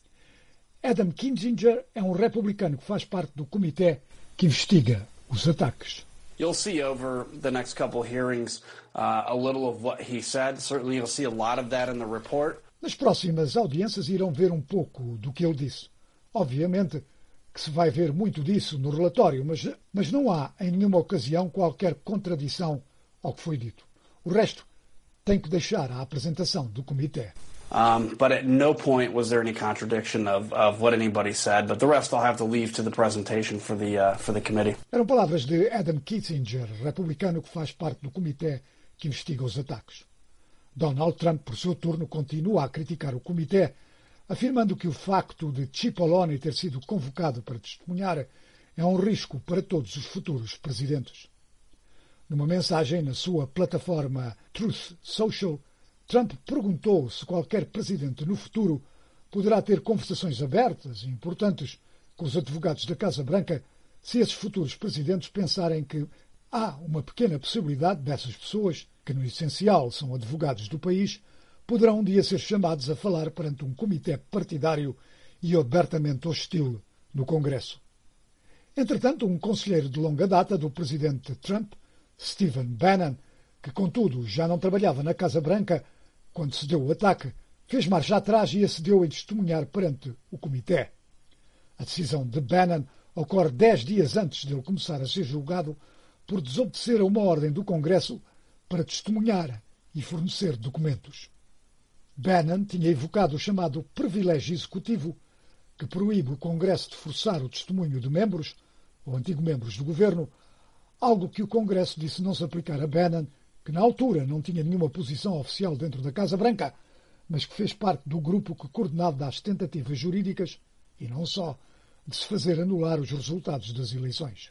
Adam Kinzinger é um republicano que faz parte do comitê que investiga os ataques. You'll see over the next couple hearings a little of what he said. Certainly you'll see a lot of that in the report. Nas próximas audiências irão ver um pouco do que ele disse. Obviamente que se vai ver muito disso no relatório, mas não há em nenhuma ocasião qualquer contradição ao que foi dito. O resto tem que deixar à apresentação do comitê. But at no point was there any contradiction of what anybody said. But the rest I'll have to leave to the presentation for the committee. Eram palavras de Adam Kinzinger, republicano que faz parte do comitê que investiga os ataques. Donald Trump, por seu turno, continua a criticar o comitê, afirmando que o facto de Cipollone ter sido convocado para testemunhar é um risco para todos os futuros presidentes. Numa mensagem na sua plataforma Truth Social, Trump perguntou se qualquer presidente no futuro poderá ter conversações abertas e importantes com os advogados da Casa Branca se esses futuros presidentes pensarem que há uma pequena possibilidade dessas pessoas, que no essencial são advogados do país, poderão um dia ser chamados a falar perante um comitê partidário e abertamente hostil no Congresso. Entretanto, um conselheiro de longa data do presidente Trump, Stephen Bannon, que contudo já não trabalhava na Casa Branca quando se deu o ataque, fez marcha atrás e acedeu em testemunhar perante o comitê. A decisão de Bannon ocorre 10 dias antes de ele começar a ser julgado por desobedecer a uma ordem do Congresso para testemunhar e fornecer documentos. Bannon tinha evocado o chamado privilégio executivo, que proíbe o Congresso de forçar o testemunho de membros ou antigos membros do governo, algo que o Congresso disse não se aplicar a Bannon, que na altura não tinha nenhuma posição oficial dentro da Casa Branca, mas que fez parte do grupo que coordenava as tentativas jurídicas, e não só, de se fazer anular os resultados das eleições.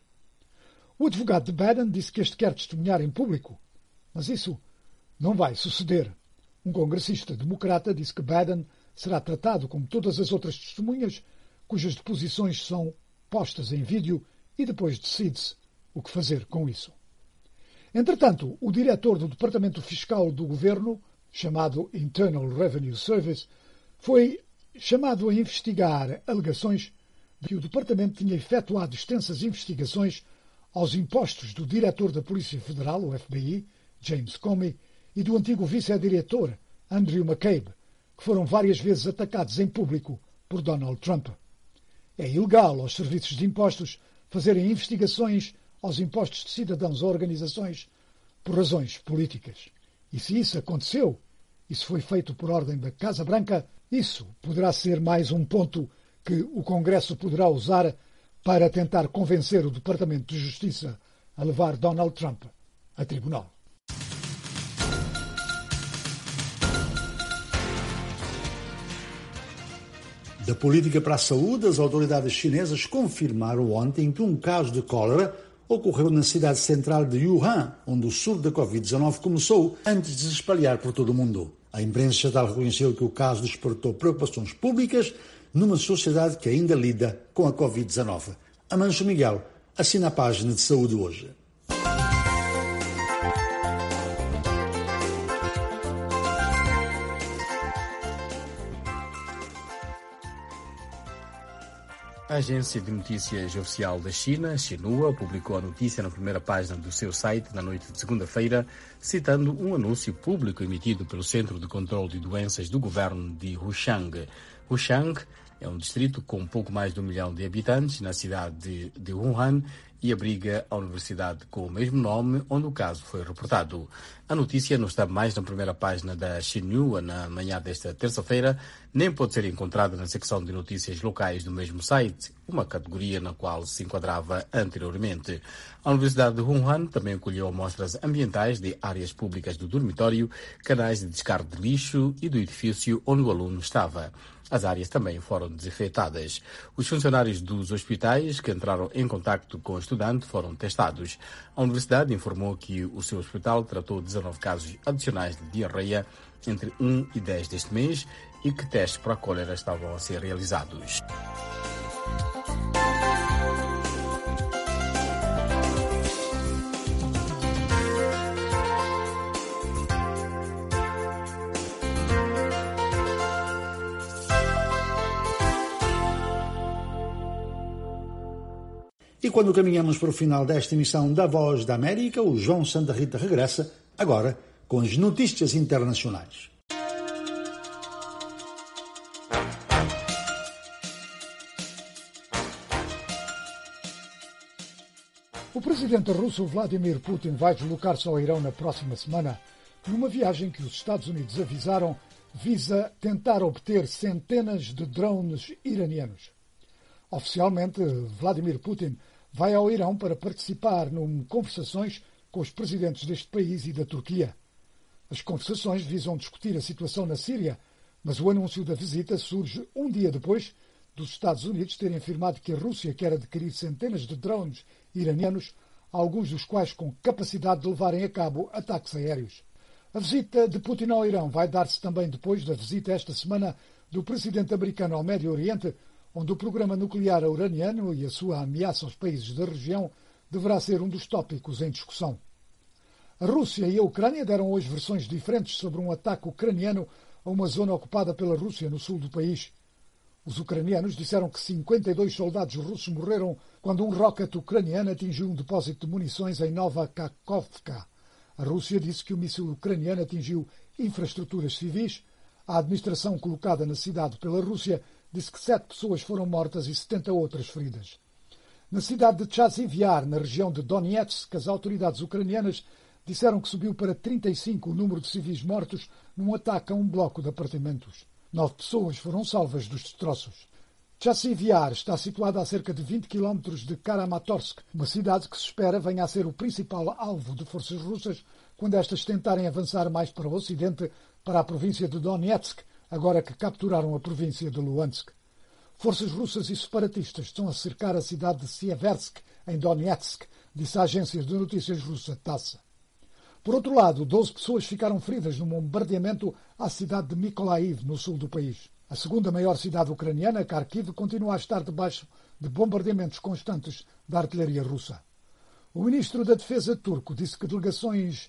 O advogado de Bannon disse que este quer testemunhar em público, mas isso não vai suceder. Um congressista democrata disse que Bannon será tratado como todas as outras testemunhas, cujas deposições são postas em vídeo e depois decide-se o que fazer com isso. Entretanto, o diretor do Departamento Fiscal do Governo, chamado Internal Revenue Service, foi chamado a investigar alegações de que o Departamento tinha efetuado extensas investigações aos impostos do diretor da Polícia Federal, o FBI, James Comey, e do antigo vice-diretor, Andrew McCabe, que foram várias vezes atacados em público por Donald Trump. É ilegal aos serviços de impostos fazerem investigações aos impostos de cidadãos ou organizações por razões políticas. E se isso aconteceu, e se foi feito por ordem da Casa Branca, isso poderá ser mais um ponto que o Congresso poderá usar para tentar convencer o Departamento de Justiça a levar Donald Trump a tribunal. Da política para a saúde, as autoridades chinesas confirmaram ontem que um caso de cólera ocorreu na cidade central de Wuhan, onde o surto da Covid-19 começou antes de se espalhar por todo o mundo. A imprensa estatal reconheceu que o caso despertou preocupações públicas numa sociedade que ainda lida com a Covid-19. Amancio Miguel assina a página de saúde hoje. A agência de notícias oficial da China, Xinhua, publicou a notícia na primeira página do seu site na noite de segunda-feira, citando um anúncio público emitido pelo Centro de Controlo de Doenças do governo de Huxiang. Huxiang é um distrito com pouco mais de 1 milhão de habitantes na cidade de Wuhan e abriga a universidade com o mesmo nome onde o caso foi reportado. A notícia não está mais na primeira página da Xinhua na manhã desta terça-feira, nem pode ser encontrada na secção de notícias locais do mesmo site, uma categoria na qual se enquadrava anteriormente. A Universidade de Wuhan também acolheu amostras ambientais de áreas públicas do dormitório, canais de descarte de lixo e do edifício onde o aluno estava. As áreas também foram desinfetadas. Os funcionários dos hospitais que entraram em contacto com o estudante foram testados. A universidade informou que o seu hospital tratou 19 casos adicionais de diarreia entre 1 e 10 deste mês e que testes para a cólera estavam a ser realizados. E quando caminhamos para o final desta emissão da Voz da América, o João Santa Rita regressa, agora, com as notícias internacionais. O presidente russo Vladimir Putin vai deslocar-se ao Irão na próxima semana, numa viagem que os Estados Unidos avisaram visa tentar obter centenas de drones iranianos. Oficialmente, Vladimir Putin vai ao Irão para participar em conversações com os presidentes deste país e da Turquia. As conversações visam discutir a situação na Síria, mas o anúncio da visita surge um dia depois dos Estados Unidos terem afirmado que a Rússia quer adquirir centenas de drones iranianos, alguns dos quais com capacidade de levarem a cabo ataques aéreos. A visita de Putin ao Irão vai dar-se também depois da visita esta semana do presidente americano ao Médio Oriente, onde o programa nuclear iraniano e a sua ameaça aos países da região deverá ser um dos tópicos em discussão. A Rússia e a Ucrânia deram hoje versões diferentes sobre um ataque ucraniano a uma zona ocupada pela Rússia no sul do país. Os ucranianos disseram que 52 soldados russos morreram quando um rocket ucraniano atingiu um depósito de munições em Nova Kakhovka. A Rússia disse que o míssil ucraniano atingiu infraestruturas civis. A administração colocada na cidade pela Rússia disse que 7 pessoas foram mortas e 70 outras feridas. Na cidade de Chasiv-Yar, na região de Donetsk, as autoridades ucranianas disseram que subiu para 35 o número de civis mortos num ataque a um bloco de apartamentos. 9 pessoas foram salvas dos destroços. Chasiv-Yar está situada a cerca de 20 km de Kramatorsk, uma cidade que se espera venha a ser o principal alvo de forças russas quando estas tentarem avançar mais para o ocidente, para a província de Donetsk, agora que capturaram a província de Luhansk. Forças russas e separatistas estão a cercar a cidade de Sieversk, em Donetsk, disse a agência de notícias russa TASS. Por outro lado, 12 pessoas ficaram feridas num bombardeamento à cidade de Mykolaiv, no sul do país. A segunda maior cidade ucraniana, Kharkiv, continua a estar debaixo de bombardeamentos constantes da artilharia russa. O ministro da Defesa turco disse que delegações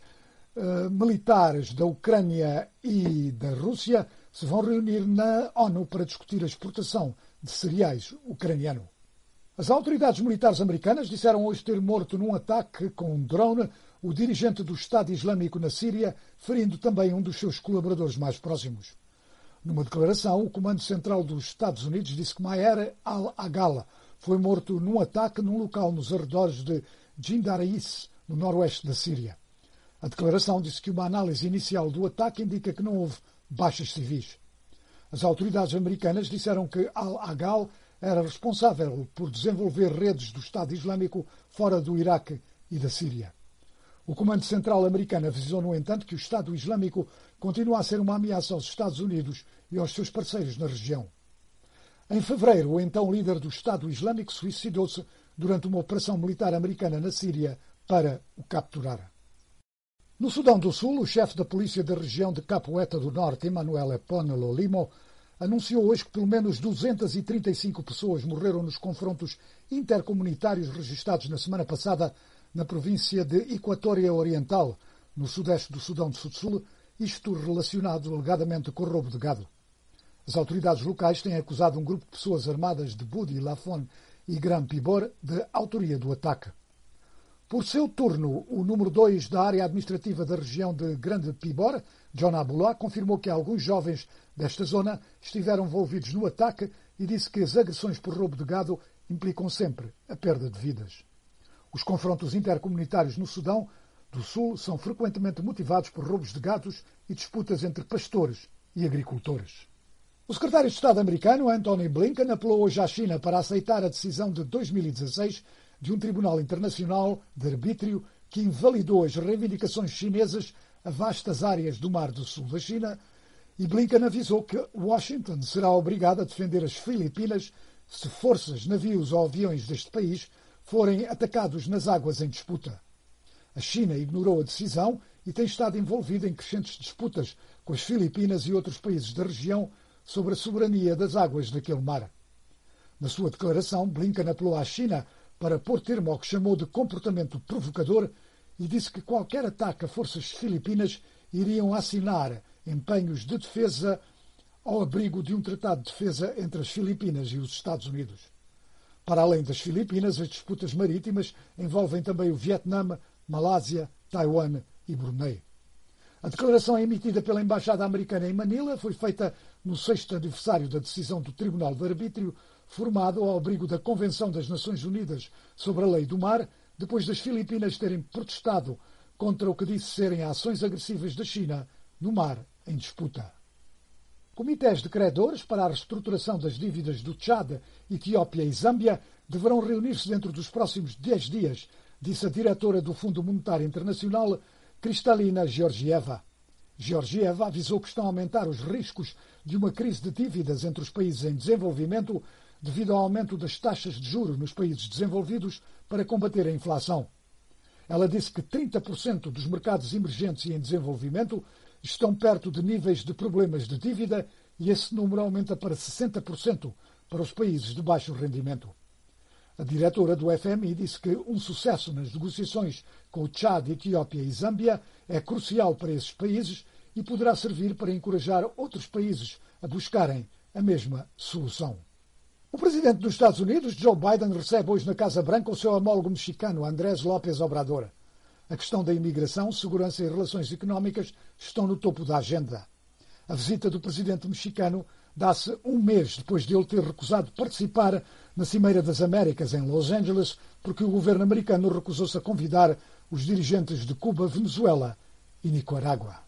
militares da Ucrânia e da Rússia se vão reunir na ONU para discutir a exportação de cereais ucraniano. As autoridades militares americanas disseram hoje ter morto num ataque com um drone o dirigente do Estado Islâmico na Síria, ferindo também um dos seus colaboradores mais próximos. Numa declaração, o Comando Central dos Estados Unidos disse que Maher al-Aghala foi morto num ataque num local nos arredores de Jindarais, no noroeste da Síria. A declaração disse que uma análise inicial do ataque indica que não houve baixas civis. As autoridades americanas disseram que al-Aghala era responsável por desenvolver redes do Estado Islâmico fora do Iraque e da Síria. O Comando Central americano avisou, no entanto, que o Estado Islâmico continua a ser uma ameaça aos Estados Unidos e aos seus parceiros na região. Em fevereiro, o então líder do Estado Islâmico suicidou-se durante uma operação militar americana na Síria para o capturar. No Sudão do Sul, o chefe da polícia da região de Capoeta do Norte, Emmanuel Eponelo Limo, anunciou hoje que pelo menos 235 pessoas morreram nos confrontos intercomunitários registrados na semana passada na província de Equatória Oriental, no sudeste do Sudão do Sul, isto relacionado alegadamente com o roubo de gado. As autoridades locais têm acusado um grupo de pessoas armadas de Budi, Lafon e Gran Pibor de autoria do ataque. Por seu turno, o número 2 da área administrativa da região de Grande Pibor, John Abullah, confirmou que alguns jovens desta zona estiveram envolvidos no ataque e disse que as agressões por roubo de gado implicam sempre a perda de vidas. Os confrontos intercomunitários no Sudão do Sul são frequentemente motivados por roubos de gados e disputas entre pastores e agricultores. O secretário de Estado americano, Antony Blinken, apelou hoje à China para aceitar a decisão de 2016 de um tribunal internacional de arbítrio que invalidou as reivindicações chinesas a vastas áreas do Mar do Sul da China, e Blinken avisou que Washington será obrigada a defender as Filipinas se forças, navios ou aviões deste país forem atacados nas águas em disputa. A China ignorou a decisão e tem estado envolvida em crescentes disputas com as Filipinas e outros países da região sobre a soberania das águas daquele mar. Na sua declaração, Blinken apelou à China para pôr termo ao que chamou de comportamento provocador e disse que qualquer ataque a forças filipinas iriam assinar empenhos de defesa ao abrigo de um tratado de defesa entre as Filipinas e os Estados Unidos. Para além das Filipinas, as disputas marítimas envolvem também o Vietnã, Malásia, Taiwan e Brunei. A declaração emitida pela Embaixada Americana em Manila foi feita no 6º aniversário da decisão do Tribunal de Arbítrio, formado ao abrigo da Convenção das Nações Unidas sobre a Lei do Mar, depois das Filipinas terem protestado contra o que disse serem ações agressivas da China no mar em disputa. Comitês de credores para a reestruturação das dívidas do Tchad, Etiópia e Zâmbia deverão reunir-se dentro dos próximos 10 dias, disse a diretora do Fundo Monetário Internacional, Kristalina Georgieva. Georgieva avisou que estão a aumentar os riscos de uma crise de dívidas entre os países em desenvolvimento devido ao aumento das taxas de juros nos países desenvolvidos para combater a inflação. Ela disse que 30% dos mercados emergentes e em desenvolvimento estão perto de níveis de problemas de dívida e esse número aumenta para 60% para os países de baixo rendimento. A diretora do FMI disse que um sucesso nas negociações com o Tchad, Etiópia e Zâmbia é crucial para esses países e poderá servir para encorajar outros países a buscarem a mesma solução. O presidente dos Estados Unidos, Joe Biden, recebe hoje na Casa Branca o seu homólogo mexicano, Andrés López Obrador. A questão da imigração, segurança e relações económicas estão no topo da agenda. A visita do presidente mexicano dá-se um mês depois de ele ter recusado participar na Cimeira das Américas em Los Angeles, porque o governo americano recusou-se a convidar os dirigentes de Cuba, Venezuela e Nicarágua.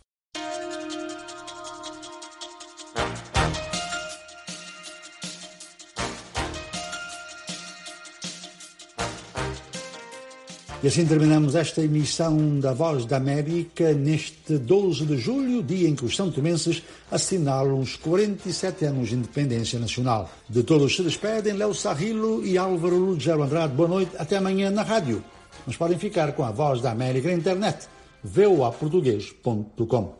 E assim terminamos esta emissão da Voz da América neste 12 de julho, dia em que os santomenses assinalam os 47 anos de independência nacional. De todos se despedem Léo Sarrilo e Álvaro Lugero Andrade. Boa noite, até amanhã na rádio. Mas podem ficar com a Voz da América na internet, voaportugues.com.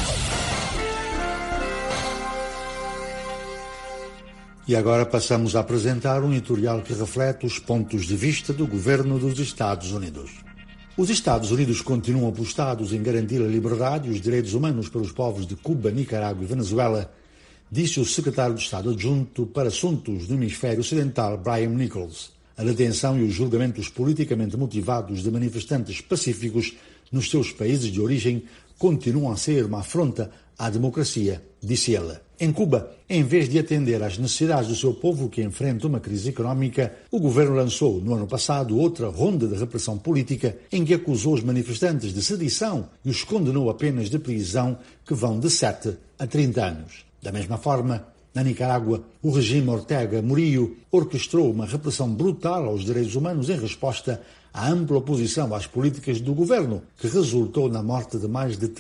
E agora passamos a apresentar um editorial que reflete os pontos de vista do governo dos Estados Unidos. Os Estados Unidos continuam apostados em garantir a liberdade e os direitos humanos para os povos de Cuba, Nicarágua e Venezuela, disse o secretário de Estado adjunto para Assuntos do Hemisfério Ocidental, Brian Nichols. A detenção e os julgamentos politicamente motivados de manifestantes pacíficos nos seus países de origem continuam a ser uma afronta à democracia, disse ela. Em Cuba, em vez de atender às necessidades do seu povo que enfrenta uma crise económica, o governo lançou, no ano passado, outra ronda de repressão política em que acusou os manifestantes de sedição e os condenou a penas de prisão que vão de 7 a 30 anos. Da mesma forma, na Nicarágua, o regime Ortega Murillo orquestrou uma repressão brutal aos direitos humanos em resposta à ampla oposição às políticas do governo, que resultou na morte de mais de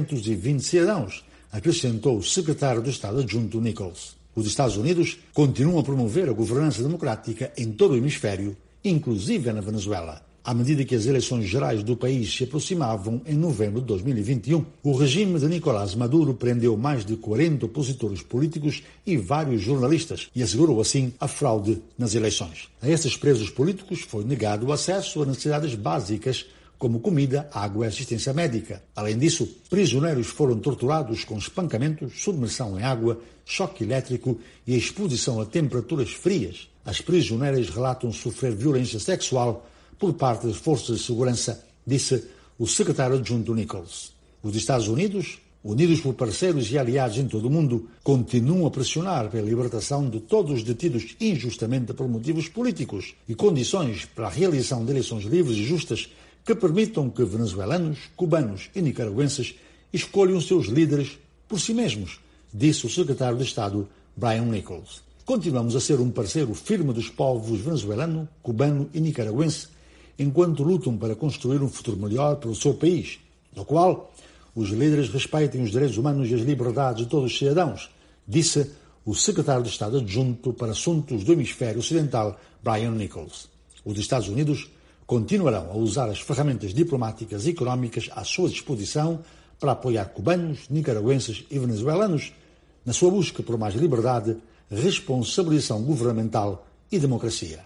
320 cidadãos, acrescentou o secretário de Estado adjunto Nichols. Os Estados Unidos continuam a promover a governança democrática em todo o hemisfério, inclusive na Venezuela. À medida que as eleições gerais do país se aproximavam em novembro de 2021, o regime de Nicolás Maduro prendeu mais de 40 opositores políticos e vários jornalistas e assegurou assim a fraude nas eleições. A esses presos políticos foi negado o acesso a necessidades básicas como comida, água e assistência médica. Além disso, prisioneiros foram torturados com espancamentos, submersão em água, choque elétrico e exposição a temperaturas frias. As prisioneiras relatam sofrer violência sexual por parte das forças de segurança, disse o secretário adjunto Nichols. Os Estados Unidos, unidos por parceiros e aliados em todo o mundo, continuam a pressionar pela libertação de todos os detidos injustamente por motivos políticos e condições para a realização de eleições livres e justas que permitam que venezuelanos, cubanos e nicaragüenses escolham seus líderes por si mesmos, disse o secretário de Estado Brian Nichols. Continuamos a ser um parceiro firme dos povos venezuelano, cubano e nicaragüense enquanto lutam para construir um futuro melhor para o seu país, no qual os líderes respeitem os direitos humanos e as liberdades de todos os cidadãos, disse o secretário de Estado adjunto para Assuntos do Hemisfério Ocidental, Brian Nichols. Os Estados Unidos continuarão a usar as ferramentas diplomáticas e económicas à sua disposição para apoiar cubanos, nicaragüenses e venezuelanos na sua busca por mais liberdade, responsabilização governamental e democracia.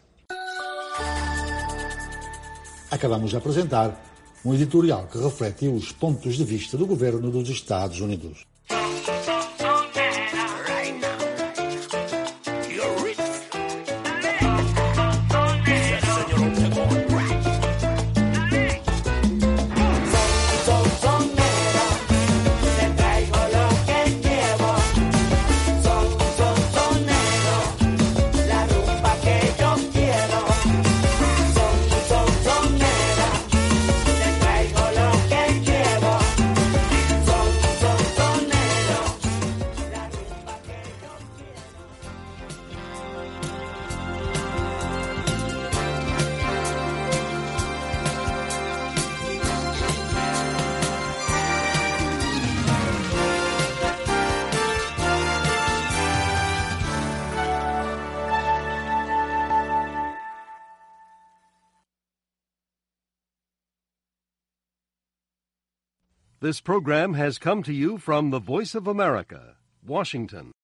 Acabamos de apresentar um editorial que reflete os pontos de vista do governo dos Estados Unidos. This program has come to you from the Voice of America, Washington.